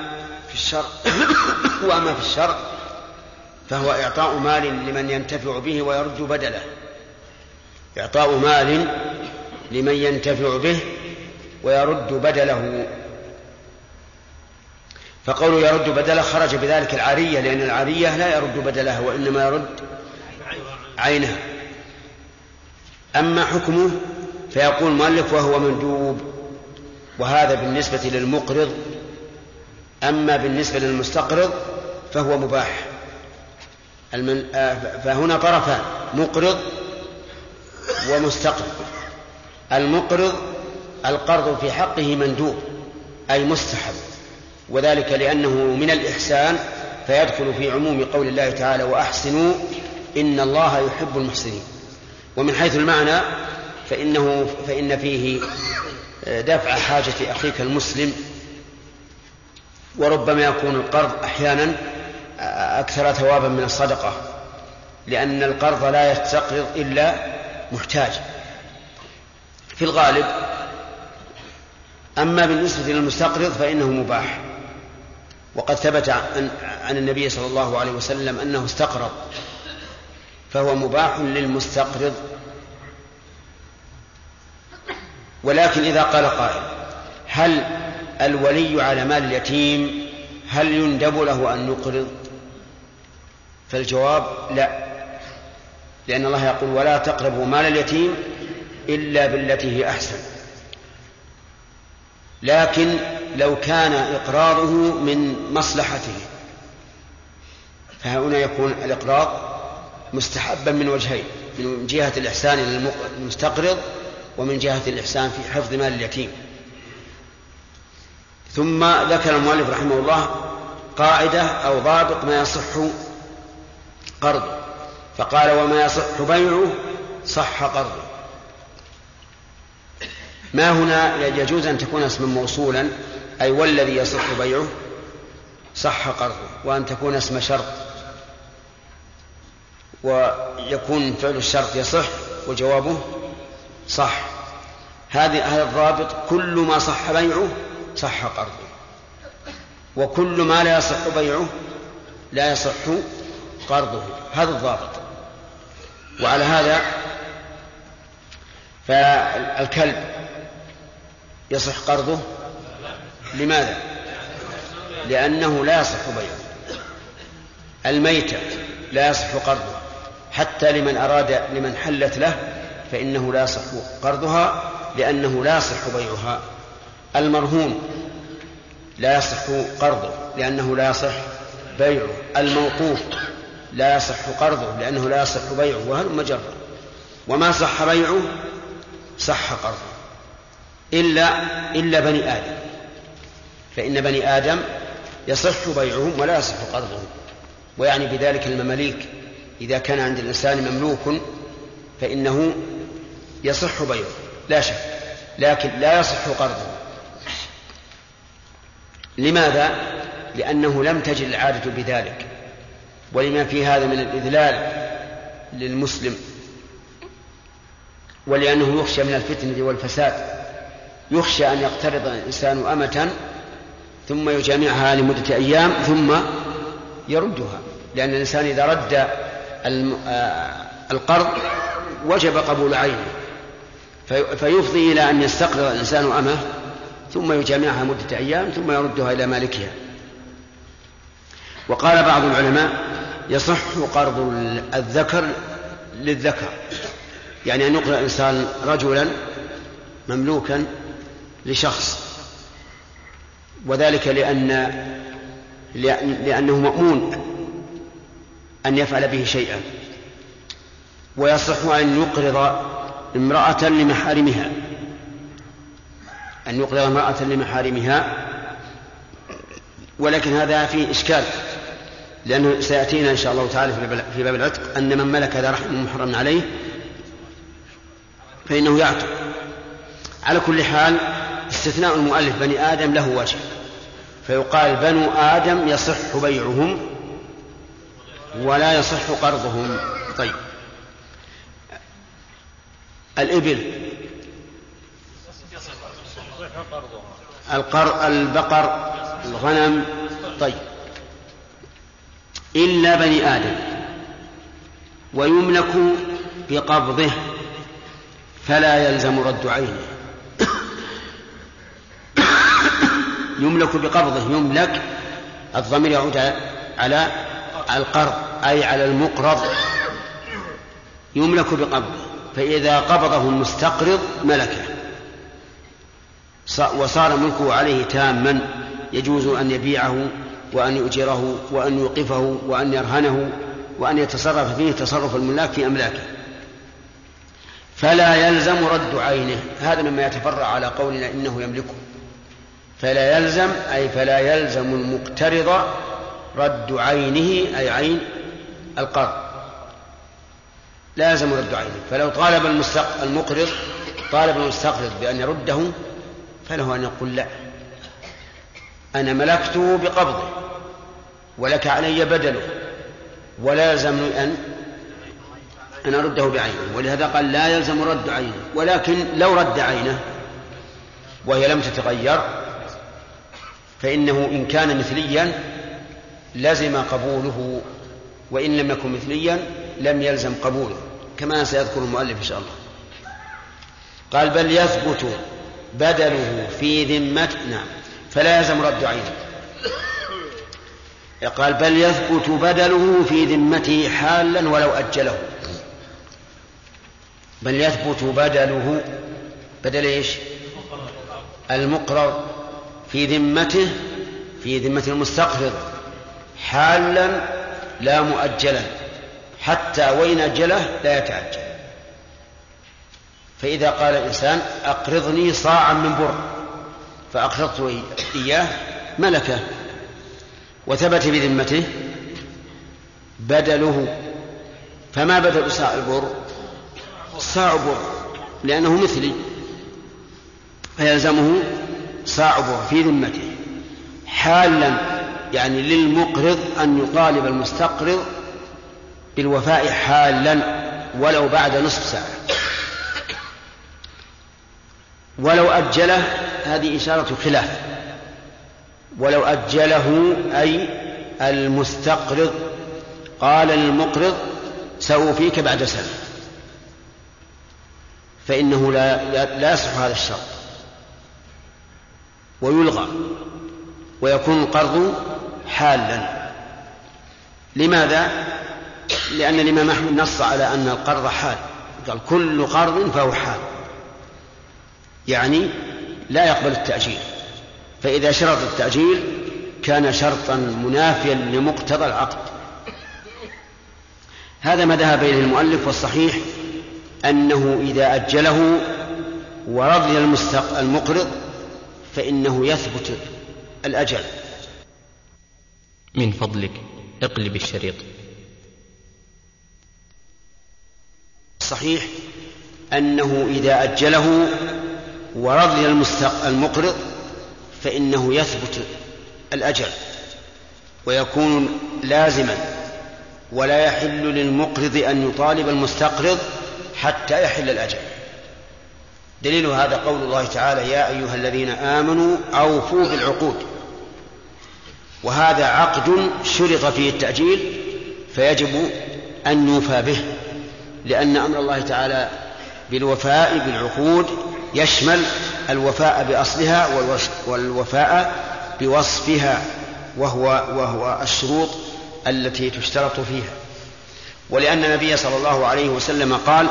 في الشرع فهو إعطاء مال لمن ينتفع به ويرد بدله. إعطاء مال لمن ينتفع به ويرد بدله. فقوله يرد بدله خرج بذلك العارية، لأن العارية لا يرد بدلها وإنما يرد عينها. أما حكمه فيقول المؤلف وهو مندوب، وهذا بالنسبة للمقرض. أما بالنسبة للمستقرض فهو مباح. فهنا طرفان: مقرض ومستقرض. المقرض القرض في حقه مندوب أي مستحب، وذلك لأنه من الإحسان، فيدخل في عموم قول الله تعالى: وأحسنوا إن الله يحب المحسنين. ومن حيث المعنى فإن فيه دفع حاجة أخيك المسلم، وربما يكون القرض أحيانا أكثر ثوابا من الصدقة، لأن القرض لا يستقرض إلا محتاج في الغالب. أما بالنسبة للمستقرض فإنه مباح، وقد ثبت عن النبي صلى الله عليه وسلم أنه استقرض، فهو مباح للمستقرض. ولكن إذا قال قائل: هل الولي على مال اليتيم هل يندب له أن يقرض؟ فالجواب لا، لأن الله يقول: ولا تقربوا مال اليتيم إلا بالتي هي أحسن. لكن لو كان إقراضه من مصلحته فهنا يكون الإقراض مستحبا من وجهين: من جهة الإحسان للمستقرض، ومن جهة الإحسان في حفظ مال اليتيم. ثم ذكر المؤلف رحمه الله قاعدة أو ضابط ما يصح قرضه، فقال: وما يصح بيعه صح قرضه. ما هنا يجوز أن تكون اسما موصولا، أي والذي يصح بيعه صح قرضه، وأن تكون اسم شرط ويكون فعل الشرط يصح وجوابه صح. هذا الضابط: كل ما صح بيعه صح قرضه، وكل ما لا يصح بيعه لا يصح قرضه. هذا الضابط. وعلى هذا فالكلب يصح قرضه. لماذا؟ لأنه لا يصح بيعه. الميتة لا يصح قرضه، حتى لمن حلت له فإنه لا يصح قرضها لأنه لا يصح بيعها. المرهون لا يصح قرضه لأنه لا يصح بيعه. الموقوف لا يصح قرضه لأنه لا يصح بيعه، وهل مجرد. وما صح بيعه صح قرضه إلا بني آدم، فإن بني آدم يصح بيعهم ولا يصح قرضهم. ويعني بذلك المماليك، إذا كان عند الإنسان مملوك فإنه يصح بيعه لا شك، لكن لا يصح قرضه. لماذا؟ لأنه لم تجد العادة بذلك، ولما في هذا من الإذلال للمسلم، ولأنه يخشى من الفتنة والفساد. يخشى أن يقترض الإنسان أمة ثم يجامعها لمدة أيام ثم يردها، لأن الإنسان إذا رد القرض وجب قبول عينه، فيفضي إلى أن يستقرض الإنسان أمه ثم يجامعها مدة أيام ثم يردها إلى مالكها. وقال بعض العلماء: يصح قرض الذكر للذكر، يعني أن يقرض الإنسان رجلا مملوكا لشخص، وذلك لأنه مأمون أن يفعل به شيئا. ويصح أن يقرض امرأة لمحارمها، أن يقرض امرأة لمحارمها، ولكن هذا فيه إشكال، لأنه سيأتينا إن شاء الله تعالى في باب العتق أن من ملك ذا رحم محرم عليه فإنه يعتق. على كل حال استثناء المؤلف بني آدم له وجه، فيقال: بنو آدم يصح بيعهم ولا يصح قرضهم. طيب، الإبل، البقر، الغنم، طيب، إلا بني آدم، ويملك بقبضه فلا يلزم رد عينه. يملك بقبضه، يملك الضمير يعود على القرض أي على المقرض. يملك بقبضه، فإذا قبضه المستقرض ملكه وصار ملكه عليه تاما، يجوز أن يبيعه وأن يؤجره وأن يوقفه وأن يرهنه وأن يتصرف فيه تصرف الملاك في أملاكه، فلا يلزم رد عينه. هذا مما يتفرع على قولنا إنه يملكه. فلا يلزم أي فلا يلزم المقترض رد عينه، أي عين القرض لا يلزم رد عينه. فلو طالب المقرض طالب المستقرض بأن يرده فله أن يقول: لا، أنا ملكته بقبضه ولك علي بدله، ولا يلزمني أن أن أرده بعينه، ولهذا قال لا يلزم رد عينه، ولكن لو رد عينه وهي لم تتغير فإنه إن كان مثليا لزم قبوله، وإن لم يكن مثليا لم يلزم قبوله، كما سيذكر المؤلف إن شاء الله. قال بل يثبت بدله في ذمته، نعم، فلا يلزم رد عينه. قال بل يثبت بدله في ذمته حالا ولو أجله. بل يثبت بدله، بدل إيش؟ المقرض في ذمته، في ذمة المستقرض حالا لا مؤجلا، حتى وإن أجله لا يتعجل. فإذا قال الإنسان أقرضني صاعا من بر فأقرضت إياه ملكه وثبت بذمته بدله، فما بدل صاع البر؟ صاع بر، لأنه مثلي، فيلزمه صاع بر في ذمته حالا، يعني للمقرض أن يطالب المستقرض بالوفاء حالا ولو بعد نصف ساعة. ولو أجله هذه إشارة خلاف، ولو أجله أي المستقرض قال للمقرض سأوفيك بعد سنة، فإنه لا يصح هذا الشرط ويلغى ويكون القرض حالا. لماذا؟ لأن الإمام أحمد نص على أن القرض حال، قال كل قرض فهو حال، يعني لا يقبل التأجيل، فإذا شرط التأجيل كان شرطا منافيا لمقتضى العقد. هذا ما ذهب إليه المؤلف، والصحيح أنه إذا أجله ورضي المقرض فإنه يثبت الأجل. من فضلك اقلب الشريط. الصحيح أنه إذا أجله ورضي المقرض فإنه يثبت الأجل ويكون لازما، ولا يحل للمقرض أن يطالب المستقرض حتى يحل الأجل. دليل هذا قول الله تعالى يا أيها الذين آمنوا أوفوا بالعقود، وهذا عقد شرط فيه التأجيل فيجب أن يوفى به، لأن أمر الله تعالى بالوفاء بالعقود يشمل الوفاء بأصلها والوفاء بوصفها، وهو الشروط التي تشترط فيها. ولأن النبي صلى الله عليه وسلم قال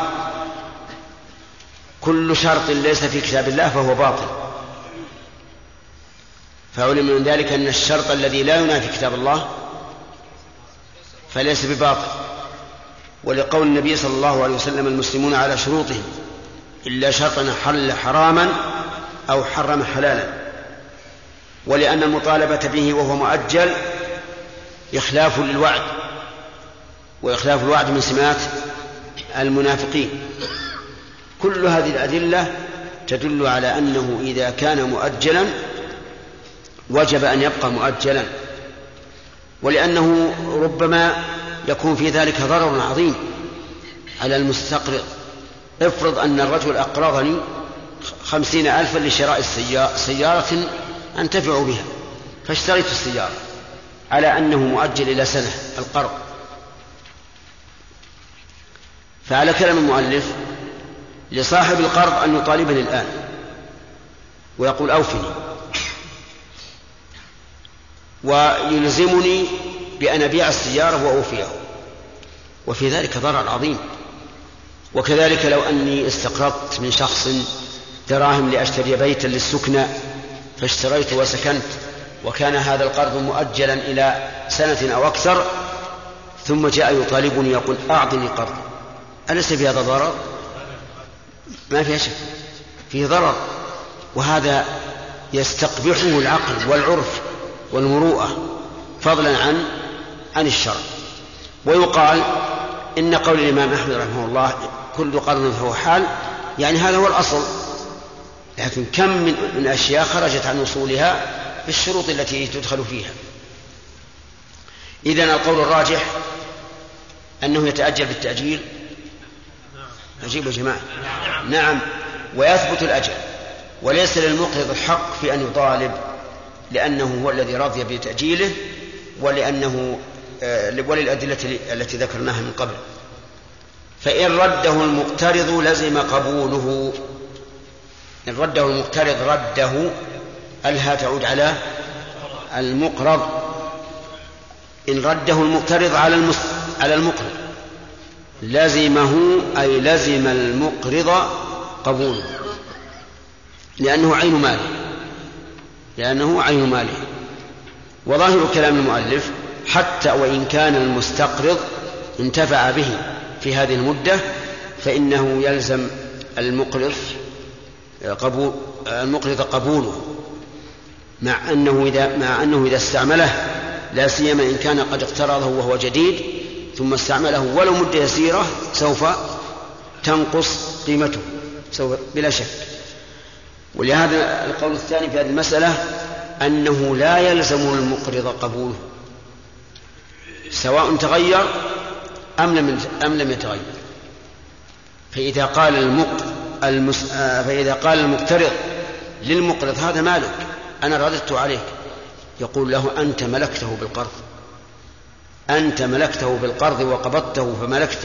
كل شرط ليس في كتاب الله فهو باطل، فعلم من ذلك أن الشرط الذي لا ينافي كتاب الله فليس بباطل. ولقول النبي صلى الله عليه وسلم المسلمون على شروطهم إلا شرطا حل حراما أو حرم حلالا. ولأن المطالبة به وهو مؤجل إخلاف للوعد، وإخلاف الوعد من سمات المنافقين. كل هذه الأدلة تدل على أنه إذا كان مؤجلا وجب أن يبقى مؤجلا، ولأنه ربما يكون في ذلك ضرر عظيم على المستقرض. افرض أن الرجل أقرضني 50,000 لشراء سيارة أنتفع بها، فاشتريت السيارة على أنه مؤجل إلى سنة القرض، فعلى كلام المؤلف لصاحب القرض أن يطالبني الآن ويقول أوفني، ويلزمني بأن أبيع السيارة وأوفيه، وفي ذلك ضرر عظيم. وكذلك لو أني استقرضت من شخص دراهم لأشتري بيتا للسكنى فاشتريت وسكنت، وكان هذا القرض مؤجلا إلى سنة أو أكثر، ثم جاء يطالبني يقول أعطني قرض، أليس في هذا ضرر؟ ما فيه شك، فيه ضرر، وهذا يستقبحه العقل والعرف والمروءة فضلا عن الشرع. ويقال إن قول الإمام أحمد رحمه الله كل قرض فهو حال، يعني هذا هو الأصل، لكن كم من أشياء خرجت عن أصولها بالشروط التي تدخل فيها. إذن القول الراجح أنه يتأجل بالتأجيل أجيب يا جماعة. نعم، ويثبت الأجل، وليس للمقرض الحق في أن يطالب، لأنه هو الذي رضي بتأجيله، وللأدلة التي ذكرناها من قبل. فإن رده المقترض لزم قبوله. إن رده المقترض رده، ألها تعود على المقرض. إن رده المقترض على المقرض لزمه، أي لزم المقرض قبوله، لأنه عين ماله. وظاهر كلام المؤلف حتى وإن كان المستقرض انتفع به في هذه المدة فإنه يلزم المقرض قبوله، مع أنه إذا استعمله، لا سيما إن كان قد اقترضه وهو جديد ثم استعمله ولو مدة يسيرة، سوف تنقص قيمته بلا شك. ولهذا القول الثاني في هذه المسألة أنه لا يلزم المقرض قبوله، سواء تغير أم لم يتغير. فإذا قال المقترض للمقرض هذا مالك أنا رددت عليك، يقول له أنت ملكته بالقرض وقبضته فملكته،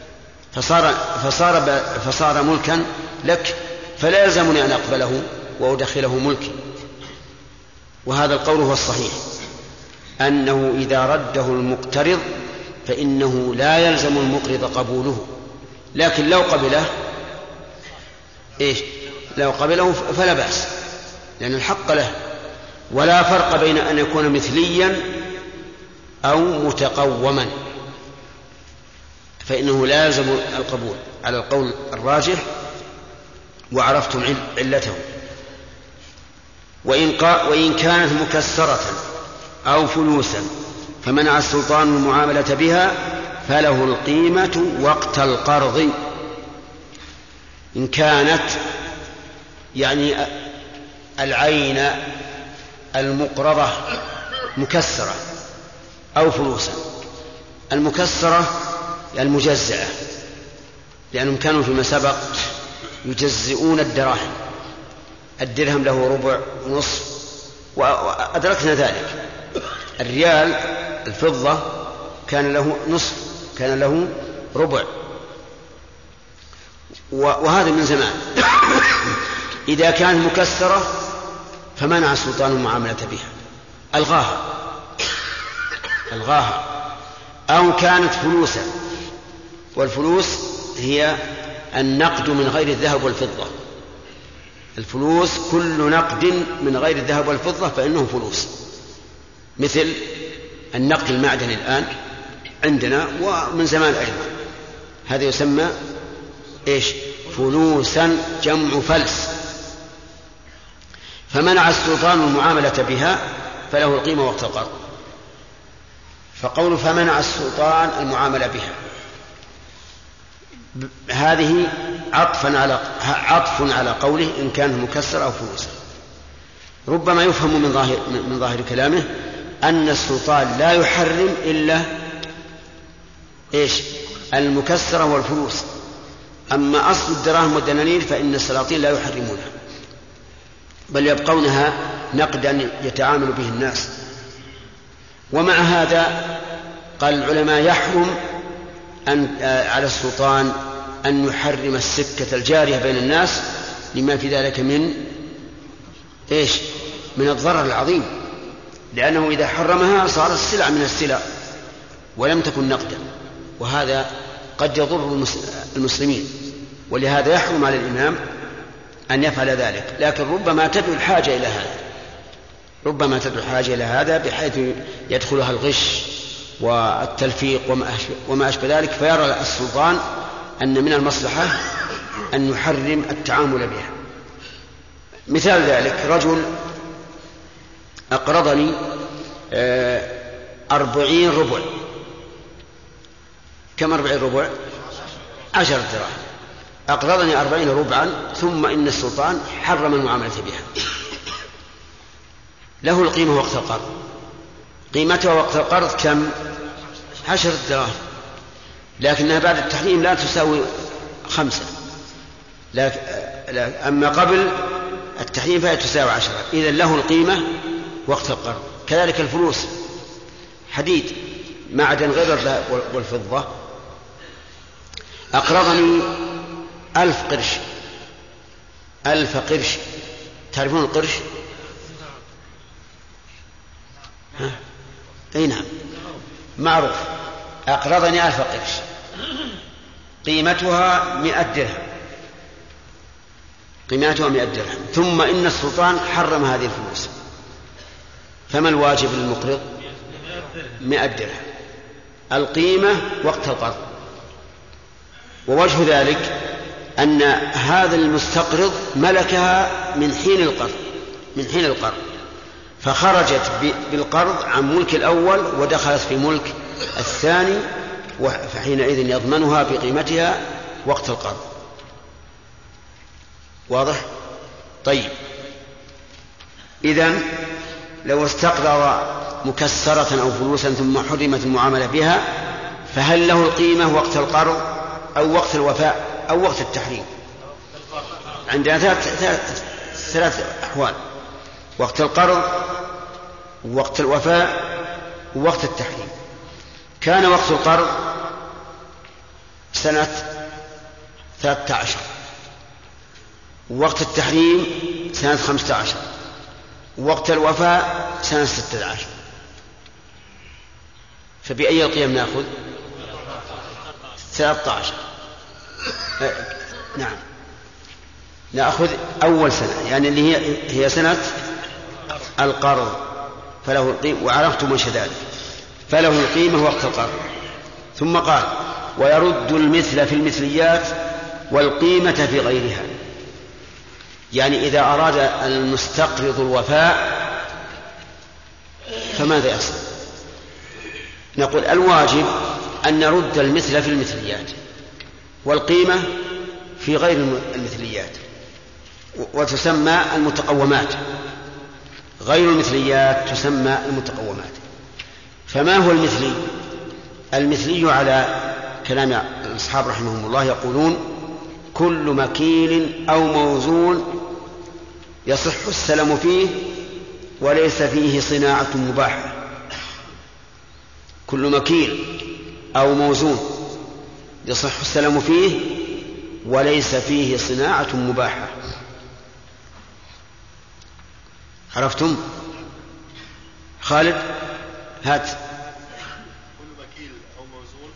فصار ملكا لك، فلا يلزمني أن أقبله وأدخله ملكي. وهذا القول هو الصحيح، أنه إذا رده المقترض فإنه لا يلزم المقرض قبوله، لكن لو قبله فلا بأس، لأن الحق له. ولا فرق بين أن يكون مثليا أو متقوما، فإنه لا يلزم القبول على القول الراجح، وعرفتم علته. وإن كانت مكسرة أو فلوسا فمنع السلطان المعاملة بها فله القيمة وقت القرض. إن كانت يعني العين المقرضة مكسرة أو فلوسا، المكسرة المجزئة، لأنهم كانوا فيما سبق يجزئون الدراهم، الدرهم له ربع ونصف، وأدركنا ذلك. الريال الفضة كان له نصف، كان له ربع، وهذا من زمان. إذا كانت مكسرة فمنع السلطان المعاملة بها، ألغاها. أو كانت فلوسا، والفلوس هي النقد من غير الذهب والفضة. الفلوس كل نقد من غير الذهب والفضة فإنه فلوس، مثل النقد المعدني الآن عندنا ومن زمان أيضا، هذا يسمى فلوسا، جمع فلس. فمنع السلطان المعاملة بها فله القيمة وقت القرض. فقول فمنع السلطان المعاملة بها هذه عطف على قوله إن كان مكسر أو فلوسا. ربما يفهم من ظاهر كلامه أن السلطان لا يحرم إلا المكسرة والفلوس، أما أصل الدراهم والدنانير فإن السلاطين لا يحرمونها، بل يبقونها نقدا يتعامل به الناس. ومع هذا قال العلماء يحرم على السلطان أن يحرم السكة الجارية بين الناس، لما في ذلك من الضرر العظيم، لأنه إذا حرمها صارت السلعة من السلع ولم تكن نقدا، وهذا قد يضر المسلمين. ولهذا يحرم على الإمام أن يفعل ذلك، لكن ربما تدعو الحاجة إلى هذا، بحيث يدخلها الغش والتلفيق وما أشبه ذلك، فيرى السلطان أن من المصلحة أن يحرم التعامل بها. مثال ذلك رجل أقرضني 40 ربع. كم 40 ربع؟ 10 دراهم. أقرضني 40 ربعا، ثم إن السلطان حرم المعاملة بها. له القيمة وقت القرض، قيمتها وقت القرض كم؟ 10 دراهم، لكنها بعد التحريم لا تساوي 5. أما قبل التحريم فهي تساوي 10. إذن له القيمة وقت القرض. كذلك الفلوس، حديد، معدن غير الذهب والفضة، أقرضني 1000 قرش. 1000 قرش، تعرفون القرش؟ أي نعم معروف. أقرضني 1000 قرش، قيمتها 100 درهم، قيمتها 100 درهم. ثم إن السلطان حرم هذه الفلوس، فما الواجب للمقرض؟ 100 درهم القيمة وقت القرض. ووجه ذلك أن هذا المستقرض ملكها من حين القرض، فخرجت بالقرض عن ملك الأول ودخلت في ملك الثاني، فحينئذ يضمنها بقيمتها وقت القرض. واضح؟ طيب، إذن لو استقرض مكسرة أو فلوسا ثم حرمت المعاملة بها، فهل له القيمة وقت القرض أو وقت الوفاء أو وقت التحريم؟ عندنا ثلاث أحوال: وقت القرض، وقت الوفاء، ووقت التحريم. كان وقت القرض سنة 13، ووقت التحريم سنة 15، ووقت الوفاء سنة 16. فبأي القيم نأخذ؟ 13. نعم، نأخذ أول سنة، يعني اللي هي سنة القرض، فله القيمة. وعرفتم وش ذلك، فله القيمة وقت القرض. ثم قال: ويرد المثل في المثليات والقيمة في غيرها. يعني إذا أراد المستقرض الوفاء فماذا يحصل؟ نقول: الواجب أن نرد المثل في المثليات والقيمة في غير المثليات، وتسمى المتقومات. غير المثليات تسمى المتقومات. فما هو المثلي؟ المثلي على كلام الأصحاب رحمهم الله يقولون: كل مكيل أو موزون يصح السلم فيه وليس فيه صناعة مباحة. كل مكيل أو موزون يصح السلم فيه وليس فيه صناعة مباحة. عرفتم؟ خالد هات. كل مكيل أو موزون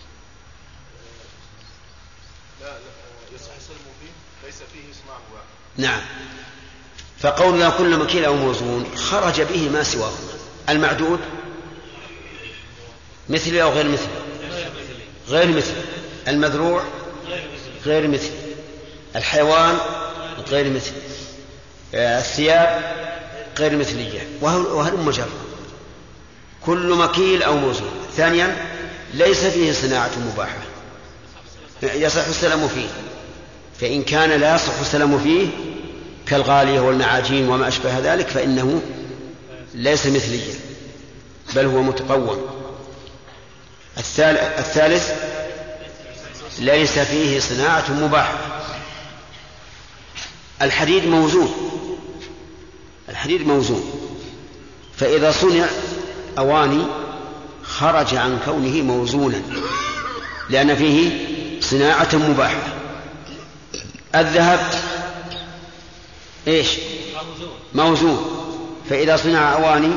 لا يصح السلم فيه ليس فيه صناعة مباحة. نعم، فقولنا كل مكيل أو موزون خرج به ما سواه. المعدود مثلي أو غير مثلي؟ غير مثلي. المذروع غير مثلي. الحيوان غير مثلي. الثياب غير مثلية، وهل مجرد. كل مكيل أو موزون. ثانيا: ليس فيه صناعة مباحة، يصح السلم فيه. فإن كان لا يصح السلم فيه كالغالية والمعاجين وما أشبه ذلك فإنه ليس مثليا بل هو متقوم. الثالث: ليس فيه صناعة مباحة. الحديد موزون، الحديد موزون، فإذا صنع أواني خرج عن كونه موزونا لأن فيه صناعة مباحة. الذهب إيش؟ موزون، فإذا صنع أواني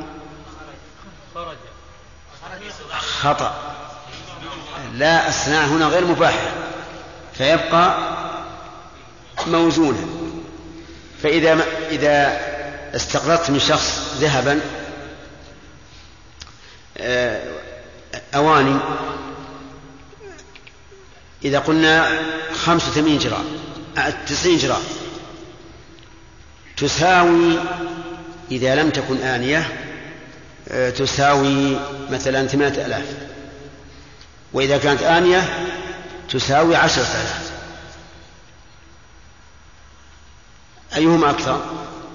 خطأ. لا، الصناعة هنا غير مباحة فيبقى موزونا. فإذا استقرضت من شخص ذهبا أواني، إذا قلنا 85 جرام 90 جرام تساوي، إذا لم تكن آنية تساوي مثلا 8000، وإذا كانت آنية تساوي 10,000. أيهما أكثر؟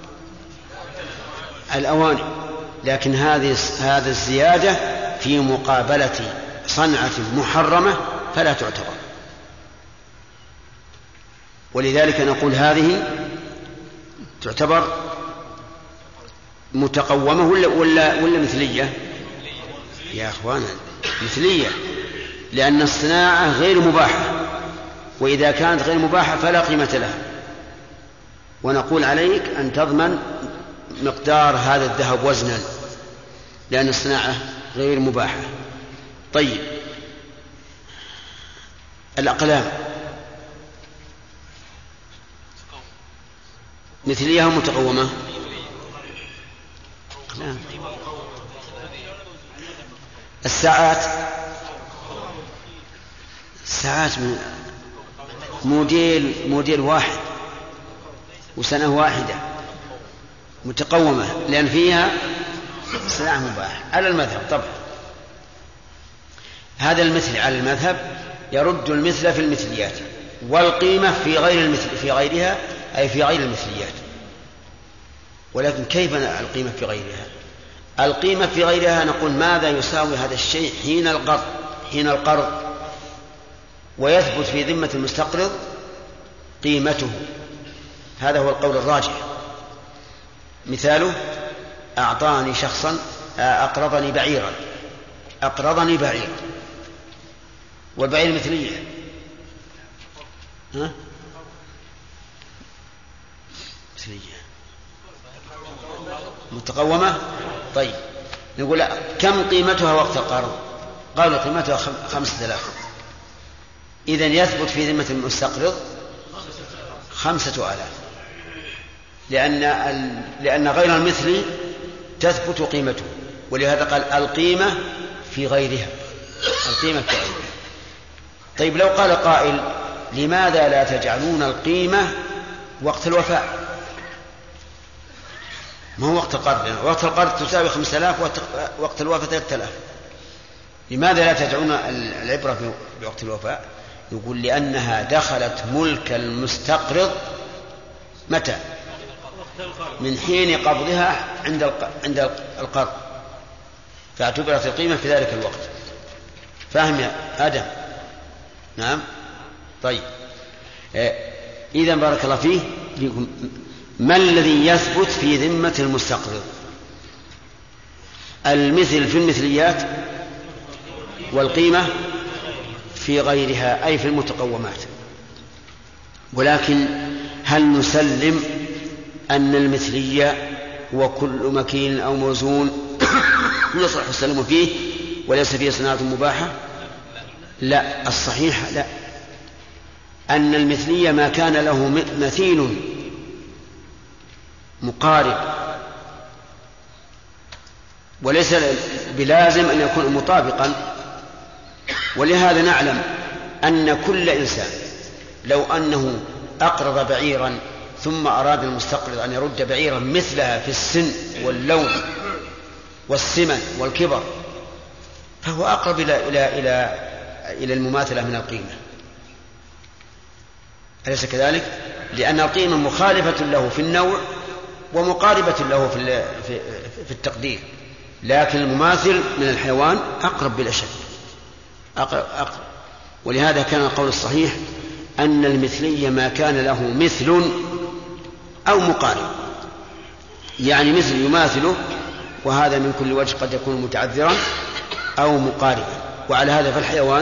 الأواني. لكن هذه الزيادة في مقابلة صنعة محرمة فلا تعتبر. ولذلك نقول هذه تعتبر متقومة ولا مثلية؟ يا أخوانا مثلية، لأن الصناعة غير مباحة، وإذا كانت غير مباحة فلا قيمة لها. ونقول عليك أن تضمن مقدار هذا الذهب وزنا، لأن الصناعة غير مباحة. طيب الأقلام مثلية ومتقومة؟ الساعات موديل واحد وسنة واحدة متقومة، لأن فيها صناعة مباحة على المذهب. طبعا هذا المثل على المذهب يرد المثل في المثليات، والقيمة في غير المثل في غيرها، أي في غير المثليات. ولكن كيف القيمة في غيرها؟ القيمة في غيرها نقول ماذا يساوي هذا الشيء حين القرض ويثبت في ذمة المستقرض قيمته. هذا هو القول الراجح. مثاله أعطاني شخصا أقرضني بعيرا والبعير مثلية، مثلية متقومة. طيب نقول كم قيمتها وقت القرض؟ قالوا قيمتها 5000. إذن يثبت في ذمة المستقرض 5000، لأن غير المثل تثبت قيمته. ولهذا قال القيمة في غيرها، القيمة في غيرها. طيب لو قال قائل لماذا لا تجعلون القيمة وقت الوفاء؟ ما هو وقت القرض؟ وقت القرض تساوي 5000، وقت الوفاة 3000. لماذا لا تجعلون العبرة بوقت الوفاء؟ يقول لأنها دخلت ملك المستقرض متى؟ من حين قبضها عند القرض، فاعتبرت القيمة في ذلك الوقت. فاهم يا آدم؟ نعم. طيب إذن بارك الله فيه، ما الذي يثبت في ذمة المستقرض؟ المثل في المثليات، والقيمة في غيرها أي في المتقومات. ولكن هل نسلم أن المثلية وكل مكين أو موزون يصلح السلم فيه وليس فيه صناعة مباحة؟ لا، الصحيح لا، أن المثلية ما كان له مثيل مقارب، وليس بلازم أن يكون مطابقا. ولهذا نعلم أن كل إنسان لو أنه أقرض بعيرا ثم أراد المستقرض أن يرد بعيرا مثلها في السن واللون والسمن والكبر، فهو أقرب إلى المماثلة من القيمة، أليس كذلك؟ لأن القيمة مخالفة له في النوع ومقاربة له في التقدير، لكن المماثل من الحيوان أقرب بلا شك، أقرب. ولهذا كان القول الصحيح أن المثلية ما كان له مثل أو مقارب، يعني مثل يماثله، وهذا من كل وجه قد يكون متعذرا أو مقاربا. وعلى هذا فالحيوان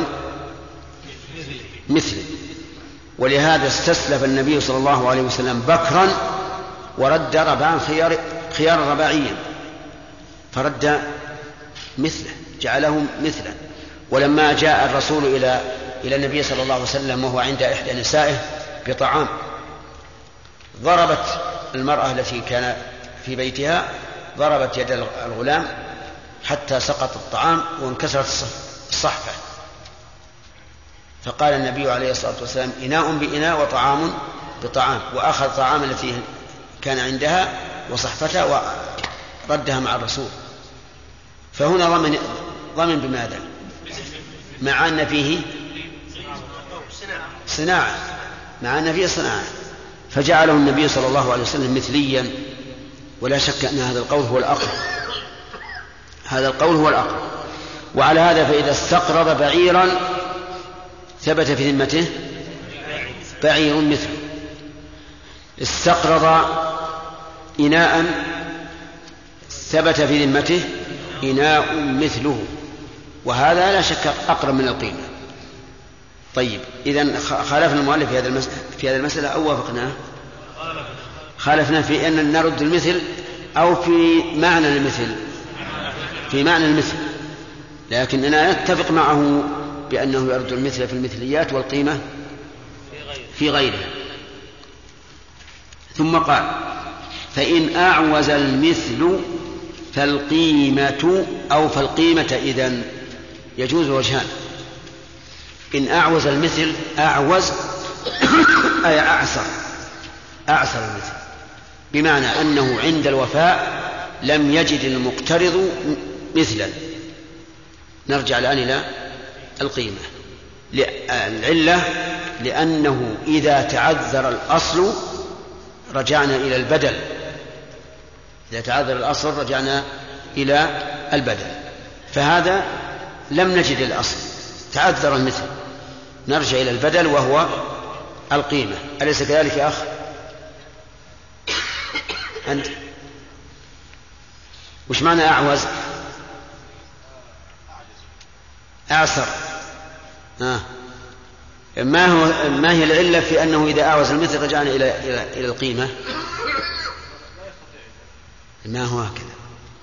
مثل. ولهذا استسلف النبي صلى الله عليه وسلم بكرا ورد ربعا خيار رباعيا، فرد مثله، جعله مثلا. ولما جاء الرسول إلى النبي صلى الله عليه وسلم وهو عند إحدى نسائه بطعام، ضربت المرأة التي كان في بيتها، ضربت يد الغلام حتى سقط الطعام وانكسرت الصحفة. فقال النبي عليه الصلاة والسلام إناء بإناء وطعام بطعام، وأخذ طعام التي كان عندها وصحفتها وردها مع الرسول. فهنا ضمن بماذا؟ مع أن فيه صناعة، مع أن فيه صناعة، فجعله النبي صلى الله عليه وسلم مثليا. ولا شك أن هذا القول هو الأقرب، هذا القول هو الأقرب. وعلى هذا فإذا استقرض بعيرا ثبت في ذمته بعير مثله، استقرض إناء ثبت في ذمته إناء مثله، وهذا لا شك أقرب من القيمة. طيب إذن خالفنا المؤلف في هذه المسألة أو وافقناه؟ خالفنا في أن نرد المثل أو في معنى المثل؟ في معنى المثل، لكننا نتفق معه بأنه يرد المثل في المثليات والقيمة في غيرها. ثم قال: فإن أعوز المثل فالقيمة أو فالقيمة إذن يجوز وجهان. إن أعوز المثل، أعوز أي أعسر المثل، بمعنى أنه عند الوفاء لم يجد المقترض مثلا. نرجع الآن إلى القيمة. العلة لأنه إذا تعذر الأصل رجعنا إلى البدل. إذا تعذر الأصل رجعنا إلى البدل، فهذا لم نجد الأصل، تعذر المثل، نرجع إلى البدل وهو القيمة. أليس كذلك يا أخ أنت؟ وش معنى أعوز؟ أعسر. ما هي العلة في أنه إذا أعوز المثل رجعنا إلى القيمة؟ ما هو هكذا.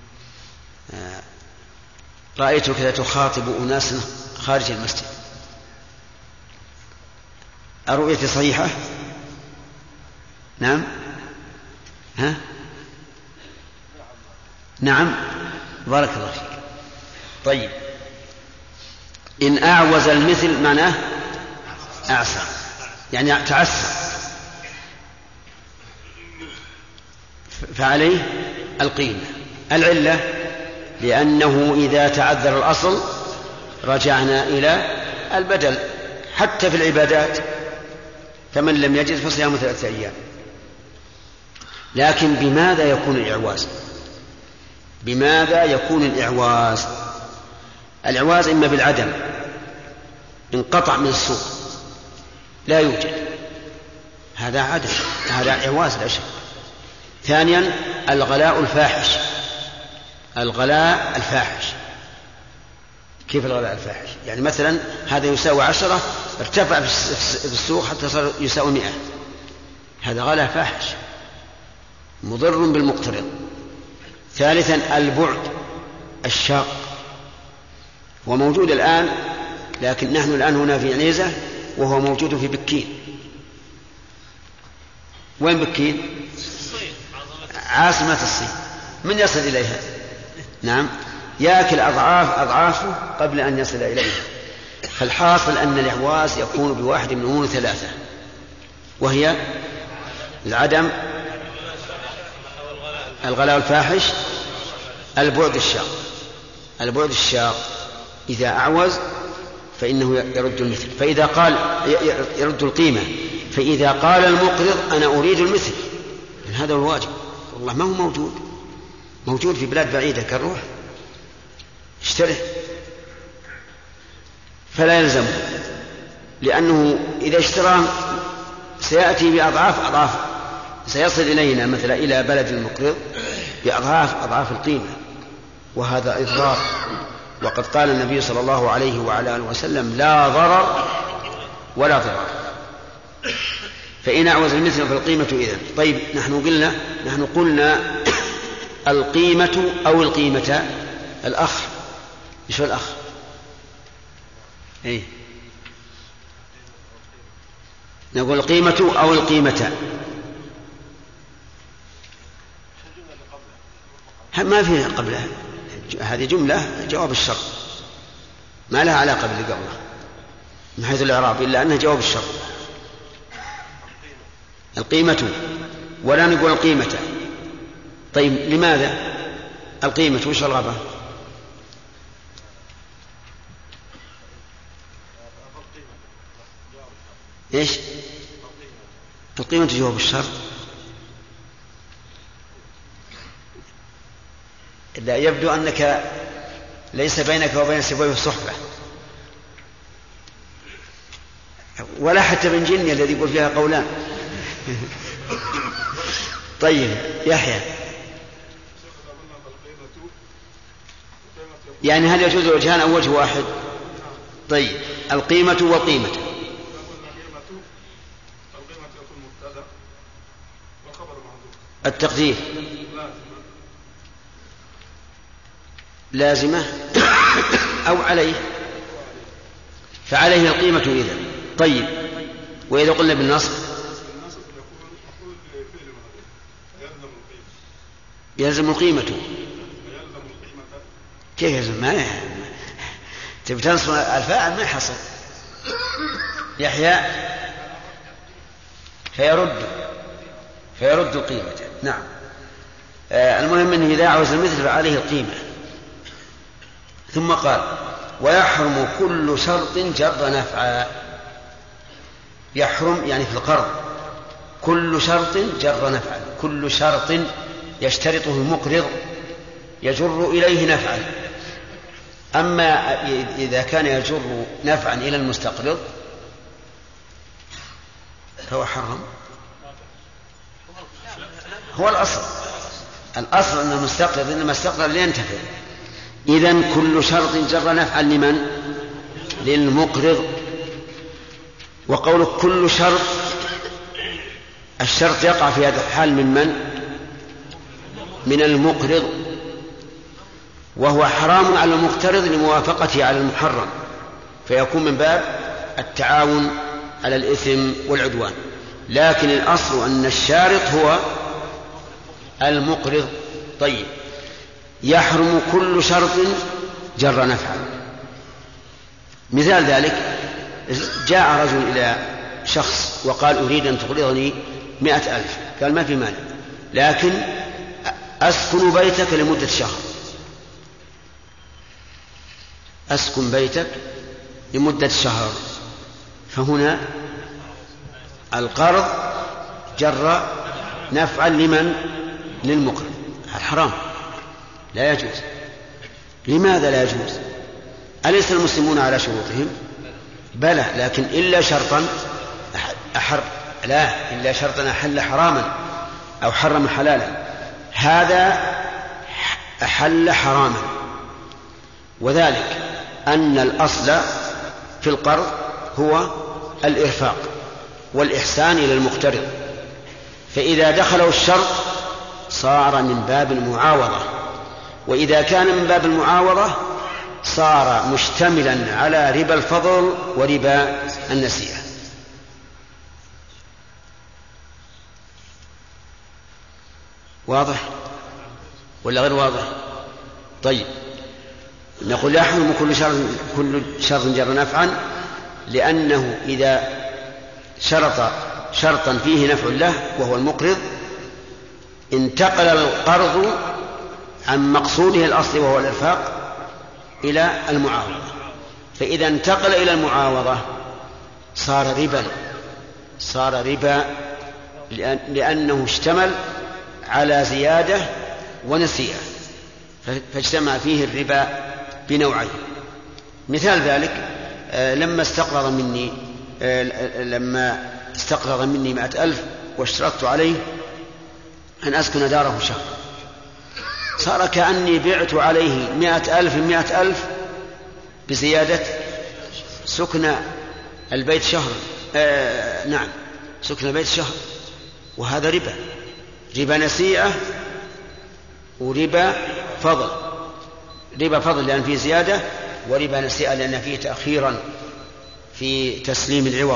رأيتك كذا تخاطب أناس خارج المسجد، الرؤية صحيحة؟ نعم. نعم، بارك الله فيك. طيب، إن أعوز المثل معناه أعسر، يعني تعسر، فعليه القيمة. العلة لأنه إذا تعذر الأصل رجعنا إلى البدل، حتى في العبادات، فمن لم يجد فصيام 3 أيام. لكن بماذا يكون الإعواز؟ بماذا يكون الإعواز؟ الإعواز إما بالعدم، انقطع من السوق لا يوجد، هذا عدم، هذا إعواز لا شك. ثانيا الغلاء الفاحش. الغلاء الفاحش كيف الغلاء الفاحش؟ يعني مثلا هذا يساوي 10، ارتفع في السوق حتى صار يساوي 100، هذا غلاء فاحش مضر بالمقترض. ثالثا البعد الشاق، وموجود الآن، لكن نحن الآن هنا في عنيزة وهو موجود في بكين. وين بكين؟ عاصمة الصين. من يصل إليها؟ نعم، يأكل أضعافه قبل أن يصل إليها. فالحاصل أن الإعواز يكون بواحد من أمور 3، وهي العدم، الغلاء الفاحش، البعد الشاق. البعد الشاق إذا أعوز فإنه يرد المثل، فإذا قال يرد القيمة، فإذا قال المقرض أنا أريد المثل، هذا هو الواجب. والله ما هو موجود في بلاد بعيدة كالروح اشتره، فلا يلزم، لأنه إذا اشترى سيأتي بأضعاف، سيصل إلينا مثلا إلى بلد المقرض بأضعاف القيمة، وهذا إضرار. وقد قال النبي صلى الله عليه وعلى آله وسلم لا ضرر ولا ضرر. فإن أعوز المثل فالقيمة إذن. طيب، نحن قلنا القيمة أو القيمة. الأخ، إيش هو الأخ؟ نقول القيمة أو القيمة، ما فيها قبلها، هذه جملة جواب الشرط، ما لها علاقة باللي قبلها من حيث الإعراب، إلا أنها جواب الشرط. القيمة، ولا نقول القيمة. طيب، لماذا القيمة؟ وش الغبة؟ إيش القيمة؟ جواب الشرط. لا، يبدو أنك ليس بينك وبين سبويه صحبة، ولا حتى بن جني الذي يقول فيها قولان. طيب يحيى، يعني هل يجوز وجهان أو وجه واحد؟ طيب القيمة والقيمة. التقدير لازمة أو عليه، فعليه القيمة إذا. طيب وإذا قلنا بالنصب يلزم القيمة. كيف يلزم؟ ما تبي تنصب الفاعل ما يحصل. يحيى فيرد القيمة. نعم. المهم أنه إذا عوز المثل فعليه القيمة. ثم قال ويحرم كل شرط جر نفعا. يحرم يعني في القرض كل شرط جر نفعا، كل شرط يشترطه المقرض يجر إليه نفعا. أما إذا كان يجر نفعا إلى المستقرض فهو حرم. هو الأصل أن المستقرض إنما استقرض لينتفع. إذن كل شرط جر نفعا لمن؟ للمقرض. وقول كل شرط، الشرط يقع في هذا الحال من المقرض، وهو حرام على المقترض لموافقته على المحرم، فيكون من باب التعاون على الإثم والعدوان. لكن الأصل أن الشارط هو المقرض. طيب يحرم كل شرط جر نفعا. مثال ذلك جاء رجل إلى شخص وقال أريد أن تقرضني 100,000. قال ما في مانع، لكن أسكن بيتك لمدة شهر. أسكن بيتك لمدة شهر. فهنا القرض جر نفعا لمن؟ للمقرض. الحرام لا يجوز. لماذا لا يجوز؟ أليس المسلمون على شروطهم؟ بلى، لكن إلا شرطا إلا شرطا أحل حراما أو حرم حلالا. هذا أحل حراما، وذلك أن الأصل في القرض هو الإرفاق والإحسان إلى المقترض، فإذا دخله الشرط صار من باب المعاوضة، وإذا كان من باب المعاوضة صار مشتملا على ربا الفضل وربا النسيئة. واضح ولا غير واضح؟ طيب نقول يحرم كل شرط جر نفعا، لأنه إذا شرط شرطا فيه نفع له وهو المقرض انتقل القرض عن مقصوده الأصلي وهو الإرفاق إلى المعاوضة، فإذا انتقل إلى المعاوضة صار ربا لأنه اشتمل على زيادة ونسيئة، فاجتمع فيه الربا بنوعين. مثال ذلك لما استقرض مني 100,000 واشترطت عليه أن أسكن داره شهر، صار كأني بعت عليه 100,000 بزيادة سكن البيت شهر. نعم، سكن البيت شهر، وهذا ربا نسيئة وربا فضل. ربا فضل لأن فيه زيادة، وربا نسيئة لأن فيه تأخيرا في تسليم العوض.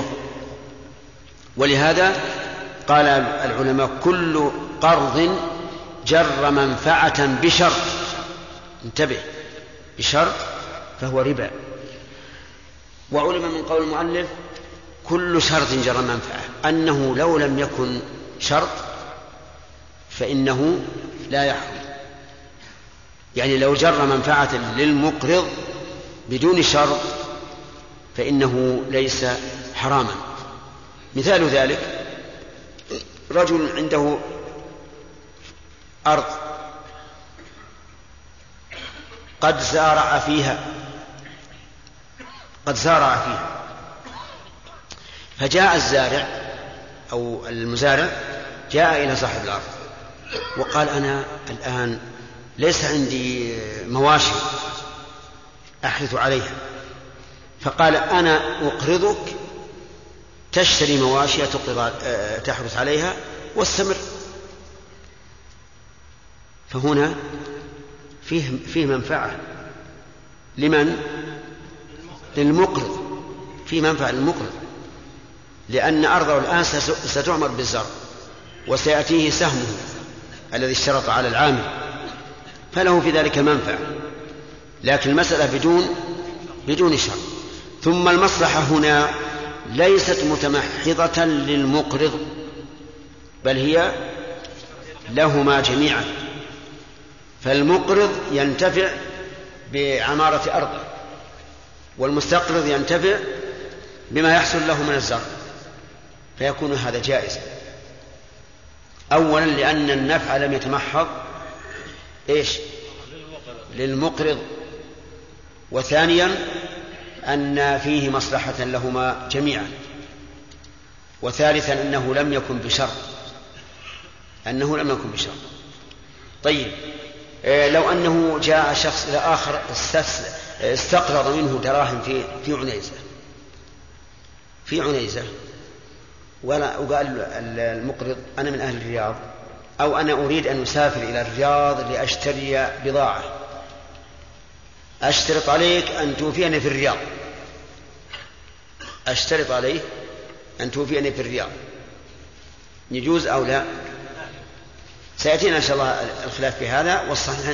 ولهذا قال العلماء كل قرض جر منفعة بشرط، انتبه، بشرط فهو ربا. وعلم من قول المؤلف كل شرط جر منفعة أنه لو لم يكن شرط فإنه لا يحرم، يعني لو جر منفعة للمقرض بدون شرط فإنه ليس حراما. مثال ذلك رجل عنده أرض قد زارع فيها، فجاء الزارع أو المزارع جاء إلى صاحب الأرض وقال أنا الآن ليس عندي مواشي أحرث عليها، فقال أنا أقرضك تشتري مواشي تحرث عليها واستمر. فهنا فيه منفعة لمن؟ للمقرض، فيه منفعة للمقرض، لأن أرضه الآن ستعمر بالزرع وسيأتيه سهمه الذي اشترط على العامل، فله في ذلك منفعة، لكن المسألة بدون شرط. ثم المصلحة هنا ليست متمحضة للمقرض، بل هي لهما جميعا، فالمقرض ينتفع بعمارة أرضه، والمستقرض ينتفع بما يحصل له من الزرع، فيكون هذا جائز. أولا لأن النفع لم يتمحض للمقرض، وثانيا أن فيه مصلحة لهما جميعا، وثالثا أنه لم يكن بشرط. طيب، لو أنه جاء شخص إلى آخر استقرض منه دراهم في عنيزة وقال المقرض أنا من أهل الرياض، أو أنا أريد أن أسافر إلى الرياض لأشتري بضاعة، أشترط عليك أن توفيني في الرياض، يجوز أو لا؟ سيأتينا إن شاء الله الخلاف في هذا، والصحيح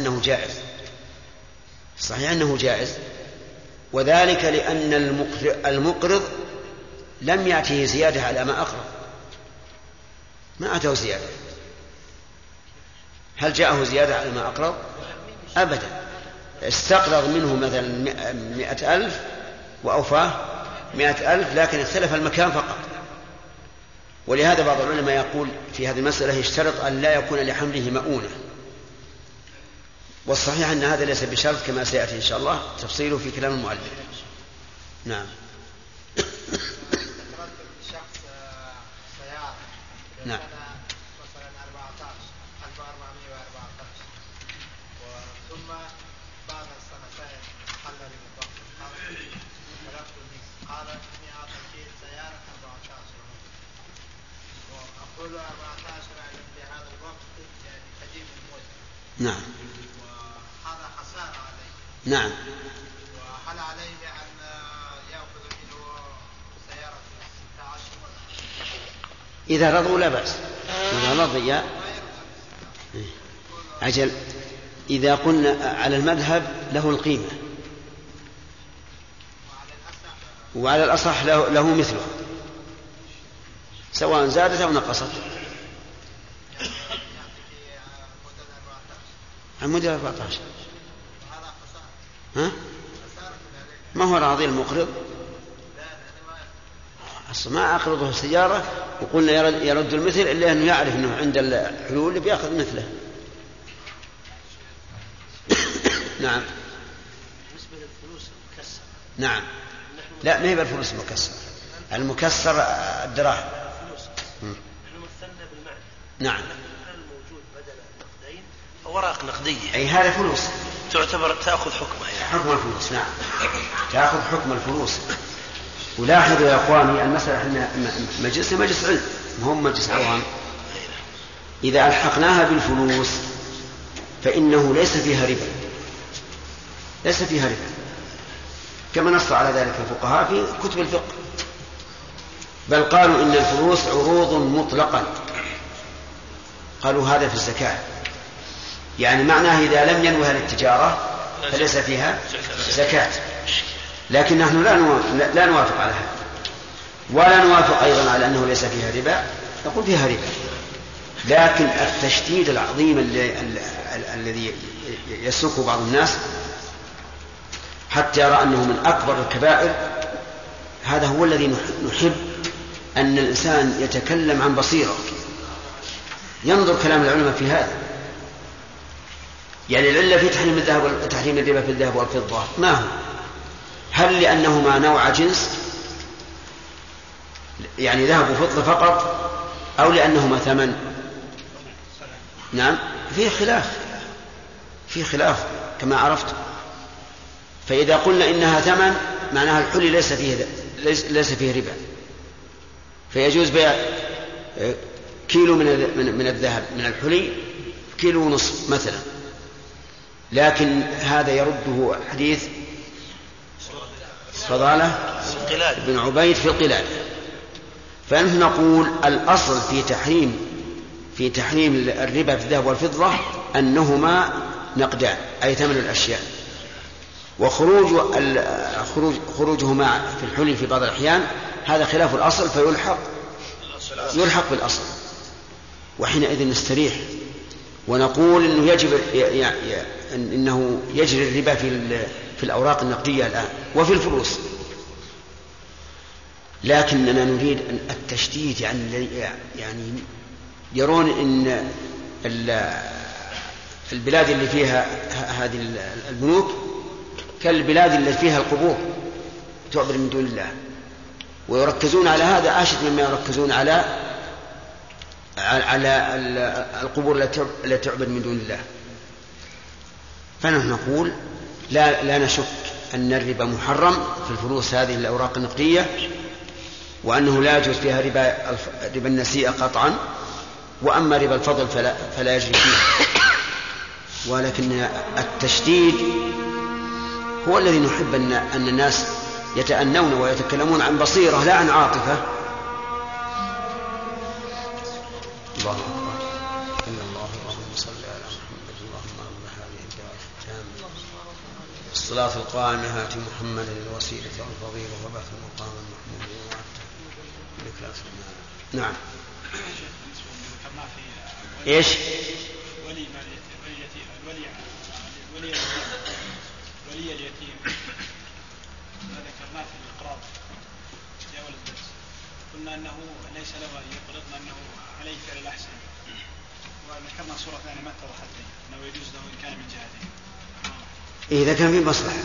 أنه جائز، وذلك لأن المقرض لم يأته زيادة على ما أقرض، ما أتاه زيادة. هل جاءه زيادة على ما أقرض؟ أبدا. استقرض منه مثلا 100,000 وأوفاه 100,000، لكن اختلف المكان فقط. ولهذا بعض العلماء يقول في هذه المسألة يشترط أن لا يكون لحمله مؤونة، والصحيح أن هذا ليس بشرط كما سيأتي إن شاء الله تفصيله في كلام المؤلف. نعم. نعم. مثلا 14,414 ثم بعد السنتين حل بالضبط قال إني أعطيك سيارة 14 وأقول 14 في هذا الوقت يعني قديم الموت. نعم. وهذا خسارة عليه. نعم. وهل عليه أن يأخذ منه سيارة 16 إذا رضوا لا بأس. إذا رضي عجل. إذا قلنا على المذهب له القيمة، وعلى الأصح له مثله سواء زادت أو نقصت. عمود 14 ها؟ ما هو راضي المقرض؟ أصلا ما أقرضه السيارة وقلنا يرد المثل إلا أنه يعرف أنه عند الحلول اللي بيأخذ مثله. نعم. بالنسبة للفلوس المكسرة. نعم. لا، ما هي بالفلوس المكسرة، المكسر الدراهم. نحن مثلنا بالمعنى. نعم. الموجود بدل نقدين أوراق نقدية. أي هذا فلوس. تعتبر تأخذ حكمها يعني. حكم الفلوس. نعم. تأخذ حكم الفلوس. ولاحظوا يا أخواني المسألة إحنا مجلس علم، هم مجلس عوام. إذا ألحقناها بالفلوس فإنه ليس فيها ربا، كما نص على ذلك الفقهاء في كتب الفقه، بل قالوا إن الفلوس عروض مطلقا، قالوا هذا في الزكاة، يعني معناه إذا لم ينوها للتجارة فليس فيها زكاة. لكن نحن لا نوافق على هذا، ولا نوافق أيضا على أنه ليس فيها ربا، نقول فيها ربا، لكن التشديد العظيم الذي يسلكه بعض الناس حتى يرى أنه من أكبر الكبائر، هذا هو الذي نحب أن الإنسان يتكلم عن بصيرة، ينظر كلام العلماء في هذا. يعني العلة في تحريم الربا في الذهب والفضة ما هو؟ هل لأنهما نوع جنس يعني ذهب وفضة فقط، أو لأنهما ثمن؟ نعم في خلاف كما عرفت. فإذا قلنا إنها ثمن معناها الحلي ليس فيه ربا، فيجوز بيع كيلو من الذهب من الحلي 1.5 كيلو مثلا، لكن هذا يرده حديث فضالة بن عبيد في القلادة. فنحن نقول الأصل في تحريم الربا في الذهب والفضة أنهما نقدان أي ثمن الأشياء، وخروجهما في الحلي في بعض الأحيان هذا خلاف الأصل فيلحق بالأصل، وحينئذ نستريح ونقول إنه يجري الربا في الأوراق النقدية الآن وفي الفلوس، لكننا نريد التشديد، يعني يرون إن البلاد اللي فيها هذه البنوك كالبلاد اللي فيها القبور تعبد من دون الله، ويركزون على هذا أشد مما يركزون على القبور التي تعبد من دون الله. فنحن نقول لا نشك أن الربا محرم في الفلوس هذه الأوراق النقدية، وأنه لا يجوز فيها ربا النسيئة قطعا، وأما ربا الفضل فلا يجري فيه. ولكن التشديد هو الذي نحب أن الناس يتأنون ويتكلمون عن بصيرة لا عن عاطفة. الله أكبر. إن الله اللهم صل على محمد اللهم رب هذه الدعوة التامة الصلاة القائمة هات محمد الوسيلة والفضيلة وبعث المقام المحمود وعدته. نعم. ايش؟ ولي اليتيم ما ذكرناه في الإقراض يا ولد الدرس، قلنا أنه ليس له أن يقرض أنه عليه فعل الأحسن، وذكرنا صورة ثانية ما اتضحت لي أنه يجوز له إن كان من جهتين. إذا كان في مصلحة،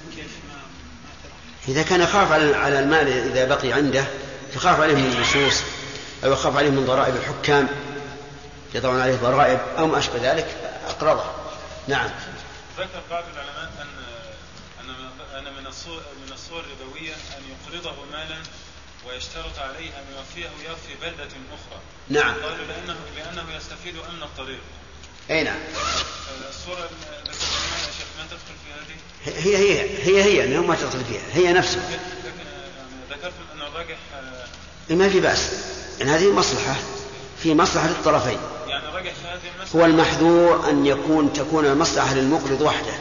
إذا كان يخاف على المال إذا بقي عنده، يخاف عليه من اللصوص أو يخاف عليه من ضرائب الحكام يضعون عليه ضرائب أو ما أشبه ذلك أقرضه. نعم. ذكر بعض العلماء أن من الصور الربوية أن يقرضه مالا ويشترط عليه أن يوفي بلدة أخرى. نعم. قالوا لأنه يستفيد أمن الطريق. أي نعم. الصورة التي يا شيخ ما تدخل في هذه؟ هي أنه ما تدخل فيها، هي نفسها. ذكرت أن الراجح ما في بأس، يعني هذه مصلحة، في مصلحة للطرفين. يعني الراجح في هذه المسألة هو المحذور أن تكون المصلحة للمقرض وحده.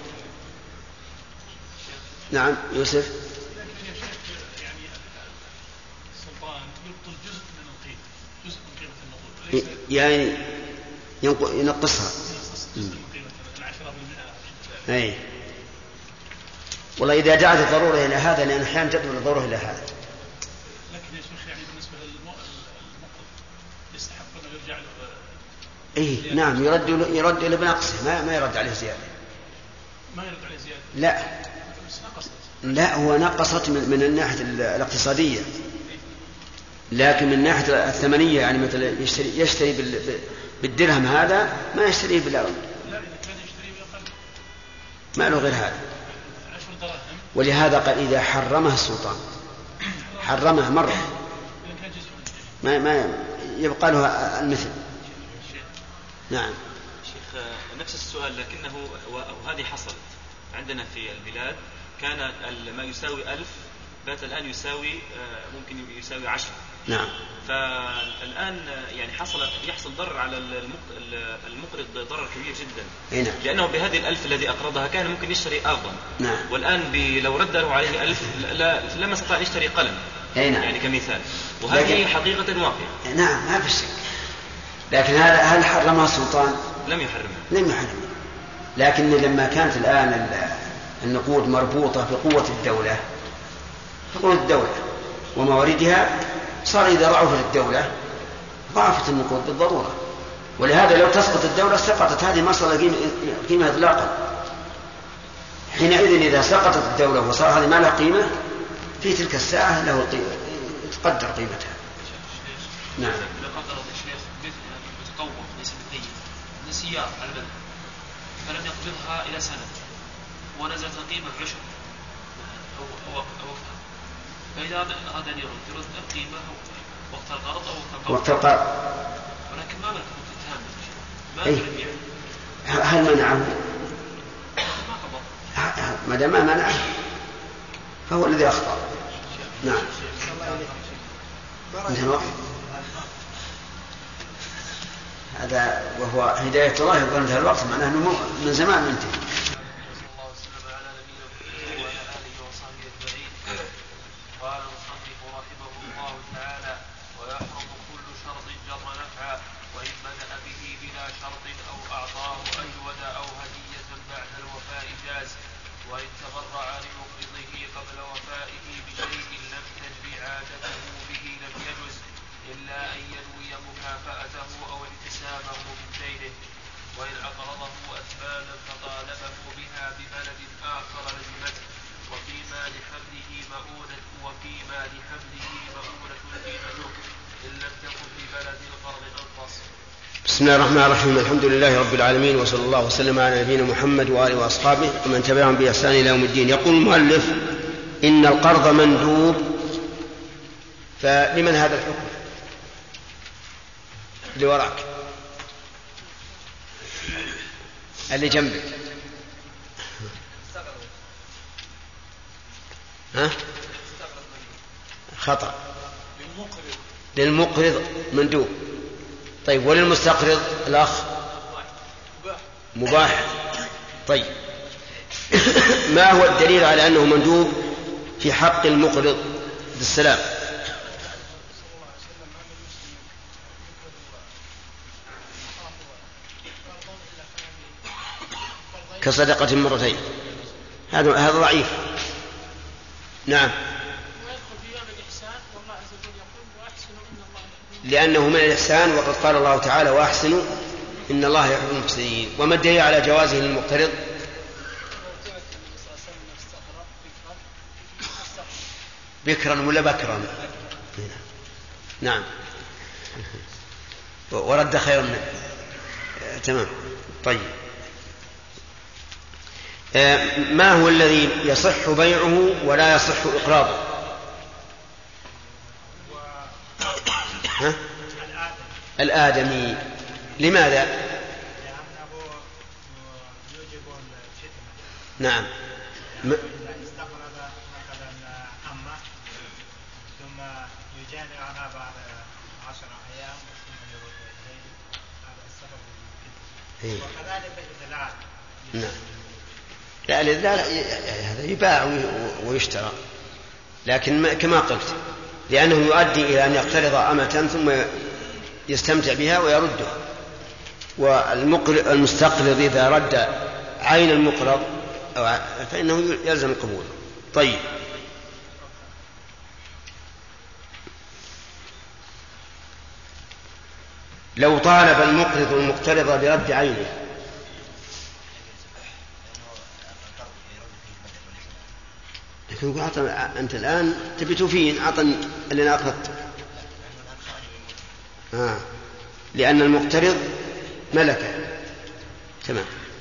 نعم يوسف. يعني ينقصها. أي والله إذا دعت الضرورة إلى هذا، لأن أحيانا تدعو الضرورة إلى هذا. لكن يا شيخ يعني بالنسبة للمقرض يستحق أن يرجع له. إيه نعم، يرد إلى بنقصه، ما يرد عليه زيادة. ما يرد عليه زيادة. لا هو نقصت من الناحية الاقتصادية، لكن من الناحية الثمنية يعني مثلا يشتري بالدرهم هذا ما يشتريه بالأرض، ما له غير هذا. ولهذا قال إذا حرمها السلطان، حرمها مرة ما يبقى له المثل. نعم. شيخ نفس السؤال لكنه وهذه حصلت عندنا في البلاد، كان ما يساوي 1000 بات الآن ممكن يساوي 10. نعم. فالآن يعني يحصل ضرر على المقرض، ضرر كبير جدا. نعم. لأنه بهذه 1000 الذي أقرضها كان ممكن يشتري أفضل. نعم. والآن لو رد له عليه 1000 لما استطاع يشتري قلم. نعم. يعني كمثال، وهذه حقيقة واقعة. نعم ما في شك. لكن هل حرمها السلطان؟ لم يحرمها. لكن لما كانت الآن النقود مربوطة بقوة الدولة ومواردها، صار إذا ضعفت الدولة ضعفت النقود بالضرورة. ولهذا لو تسقط الدولة سقطت هذه مسألة قيمة إطلاقا. حينئذ إذا سقطت الدولة وصار هذه ما لها قيمة، في تلك الساعة له تقدر قيمتها. نعم. سيارة على المذهب فلم يقبضها إلى سنة ونزلت القيمة بعشر أو وقتها، فإذا أراد أن يرد القيمة وقت القرض أو وقت القرض، ولكن ما ملك متهم ما يقدر يبيع. هل منعه؟ ما دام ما منعه فهو الذي أخطأ. نعم. انتهى الوقت. هذا وهو هداية الله يقول انتهى الوقت، معناه أنه من زمان منتهي. قال المصنف رحمه الله تعالى: ويحرم كل شرط جر نفعا، وإن بدأ به بلا شرط أو أعطاه أجود أو هدية بعد الوفاء جاز، وإن تبرع لمقرضه قبل وفائه بشيء لم تجر عادته به لم يجز، إلا أن ينوي مكافأته أو اكتسابه من دينه. وإن أقرضه أثمانا فطالبه بها ببلد آخر لزمته، وفيما لحمله مؤونة قيمته إن لم تكن في بلد القرض أنقص. بسم الله الرحمن الرحيم. الحمد لله رب العالمين، وصلى الله وسلم على نبينا محمد وآله وأصحابه ومن تبعهم بإحسان إلى يوم الدين. يقول المؤلف: إن القرض مندوب. فلمن هذا الحكم؟ اللي وراك، اللي جنبك. ها؟ خطأ. للمقرض مندوب. طيب، وللمستقرض الأخ مباح. طيب، ما هو الدليل على أنه مندوب في حق المقرض بالسلام؟ كصدقة مرتين. هذا ضعيف. نعم، لأنه من الإحسان، وقد قال الله تعالى: وأحسنوا إن الله يحب المحسنين. وما الدليل على جوازه للمقترض؟ بكرا ولا بكرا؟ نعم، ورد خيرا منه. تمام. طيب، ما هو الذي يصح بيعه ولا يصح إقراضه؟ الآدمي. لماذا؟ لأنه يوجب الفتنة. نعم. إذا استقرض مثلا أمه ثم يجاني عنها بعد 10 أيام ثم يرد إليه، هذا السبب الفتنة. وكذلك الإدلال. نعم. لا، الإدلال هذا يباع ويشترى، لكن كما قلت لأنه يؤدي إلى أن يقترض أمة ثم يستمتع بها ويردها. والمستقرض إذا رد عين المقرض فإنه يلزم القبول. طيب، لو طالب المقرض المقترض برد عينه، لكن يقول: أنت الآن تبي توفين، أعطني اللي أنا أقرضت. لأن المقترض ملكه. تمام.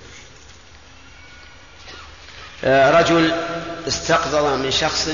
رجل استقرض من شخص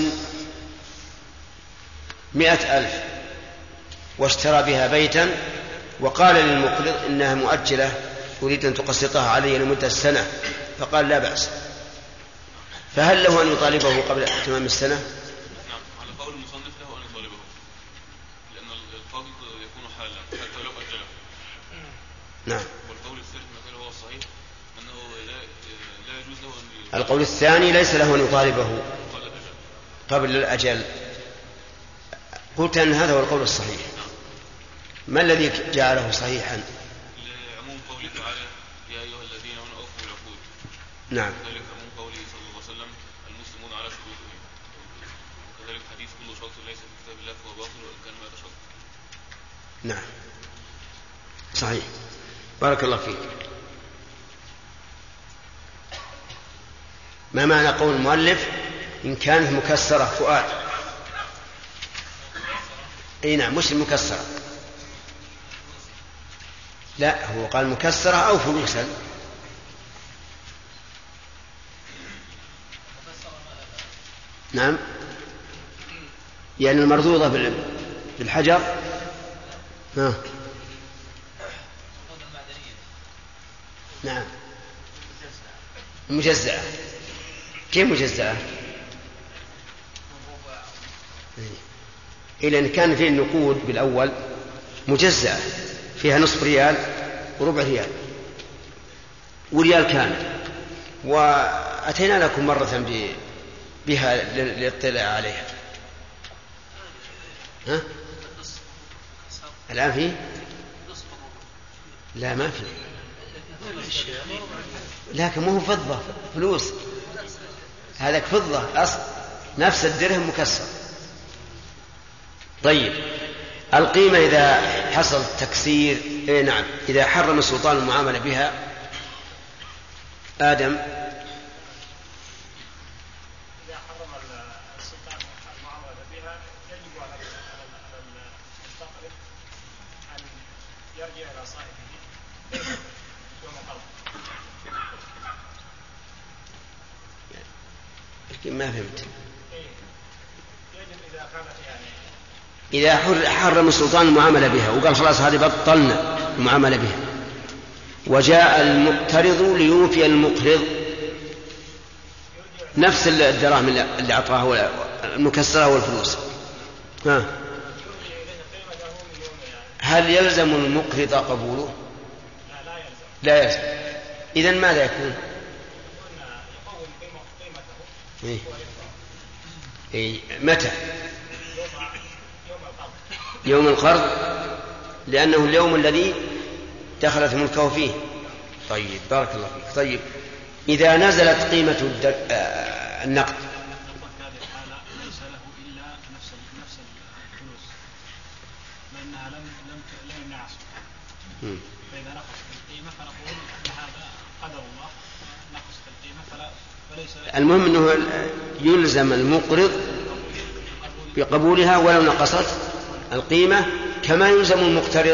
100,000 واشترى بها بيتا، وقال للمقرض: إنها مؤجلة، أريد أن تقسطها علي لمدة سنة. فقال: لا بأس. فهل له أن يطالبه قبل تمام السنة؟ نعم، على قول المصنف له أن يطالبه، لأن القاضي يكون حالا حتى لو أجله. نعم. والقول الثالث مثل هو الصحيح أنه لا يجوز له أن القول الثاني ليس له أن يطالبه قبل الأجل. قلت أن هذا هو القول الصحيح. ما الذي جعله صحيحا؟ لعموم قوله تعالى: يا أيها الذين آمنوا أوفوا بالعقود. نعم. وكذلك عموم قوله صلى الله عليه وسلم: المسلمون على شروطهم. وكذلك حديث: كل شرط ليس في كتاب الله فهو باطل وإن كان 100 شرط. نعم، صحيح. بارك الله فيك. ما معنى قول المؤلف: إن كانت مكسرة فؤاد؟ أي نعم، مش المكسرة. لا، هو قال مكسرة أو فلوسا. نعم، يعني المرضوضة بالحجر. نعم، مجزعة. كيف مجزعة؟ إلى أن كان فيه النقود بالأول مجزعة فيها نصف ريال وربع ريال وريال كامل، وأتينا لكم مرة بها للاطلاع عليها. ها؟ الآن فيه؟ لا، ما فيه، لكن مو فضة، فلوس. هذاك فضة أصل، نفس الدرهم مكسر. طيب، القيمة إذا حصل تكسير، نعم، إذا حرم السلطان المعاملة بها، آدم، إذا حرم السلطان المعاملة بها يجب على المستقرض أن يرجع إلى صاحبه يوم القبض. ما فهمت. يجب إذا كانت يعني إذا حرم السلطان المعاملة بها وقال خلاص هذه بطلنا المعاملة بها، وجاء المقترض ليوفي المقرض نفس الدراهم اللي أعطاه المكسرة والفلوس، هل يلزم المقرض قبوله؟ لا يلزم. إذن ماذا يكون؟ متى؟ يوم القرض، لأنه اليوم الذي دخلت ملكه فيه. طيب، بارك الله فيك. طيب، إذا نزلت قيمة النقد ليس له إلا نفس الفلوس، لأنها لم يمنع عصره. فإذا نقصت القيمة فنقول أن هذا قدر الله، نقصت القيمة فليس. المهم أنه يلزم المقرض بقبولها ولو نقصت القيمة، كما يلزم المقترض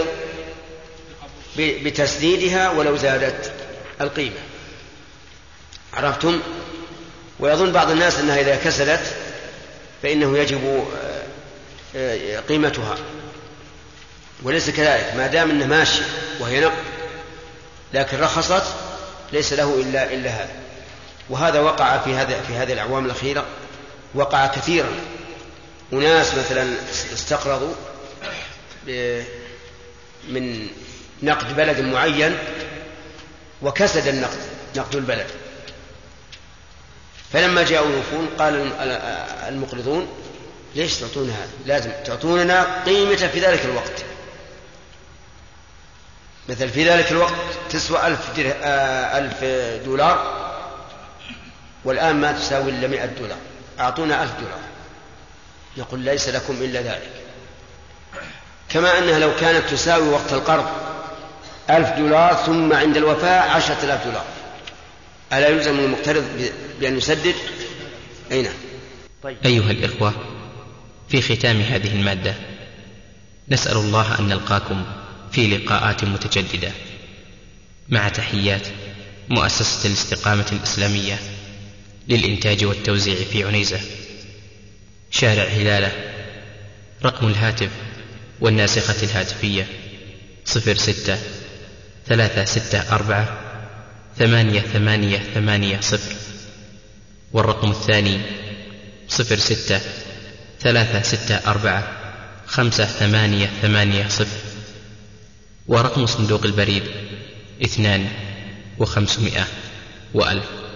بتسديدها ولو زادت القيمة. عرفتم؟ ويظن بعض الناس أنها إذا كسلت فإنه يجب قيمتها، وليس كذلك. ما دام أنها ماشية وهي نقد لكن رخصت ليس له إلا هذا. وهذا وقع في هذه الأعوام الأخيرة، وقع كثيرا. وناس مثلا استقرضوا من نقد بلد معين وكسد النقد، نقد البلد، فلما جاءوا يوفون قال المقرضون ليش تعطون هذا؟ لازم تعطوننا قيمة في ذلك الوقت. مثل في ذلك الوقت تسوى 1000 دولار، والآن ما تساوي إلا 100 دولار، أعطونا 1000 دولار. يقول ليس لكم إلا ذلك. كما أنها لو كانت تساوي وقت القرض 1000 دولار ثم عند الوفاء 10,000 دولار، ألا يلزم المقترض بأن يسدد؟ أين؟ طيب. أيها الإخوة، في ختام هذه المادة نسأل الله أن نلقاكم في لقاءات متجددة، مع تحيات مؤسسة الاستقامة الإسلامية للإنتاج والتوزيع في عنيزة، شارع هلالة. رقم الهاتف والناسخة الهاتفية 06-364-8880، والرقم الثاني 06-364-5880، ورقم صندوق البريد 2500 و1000.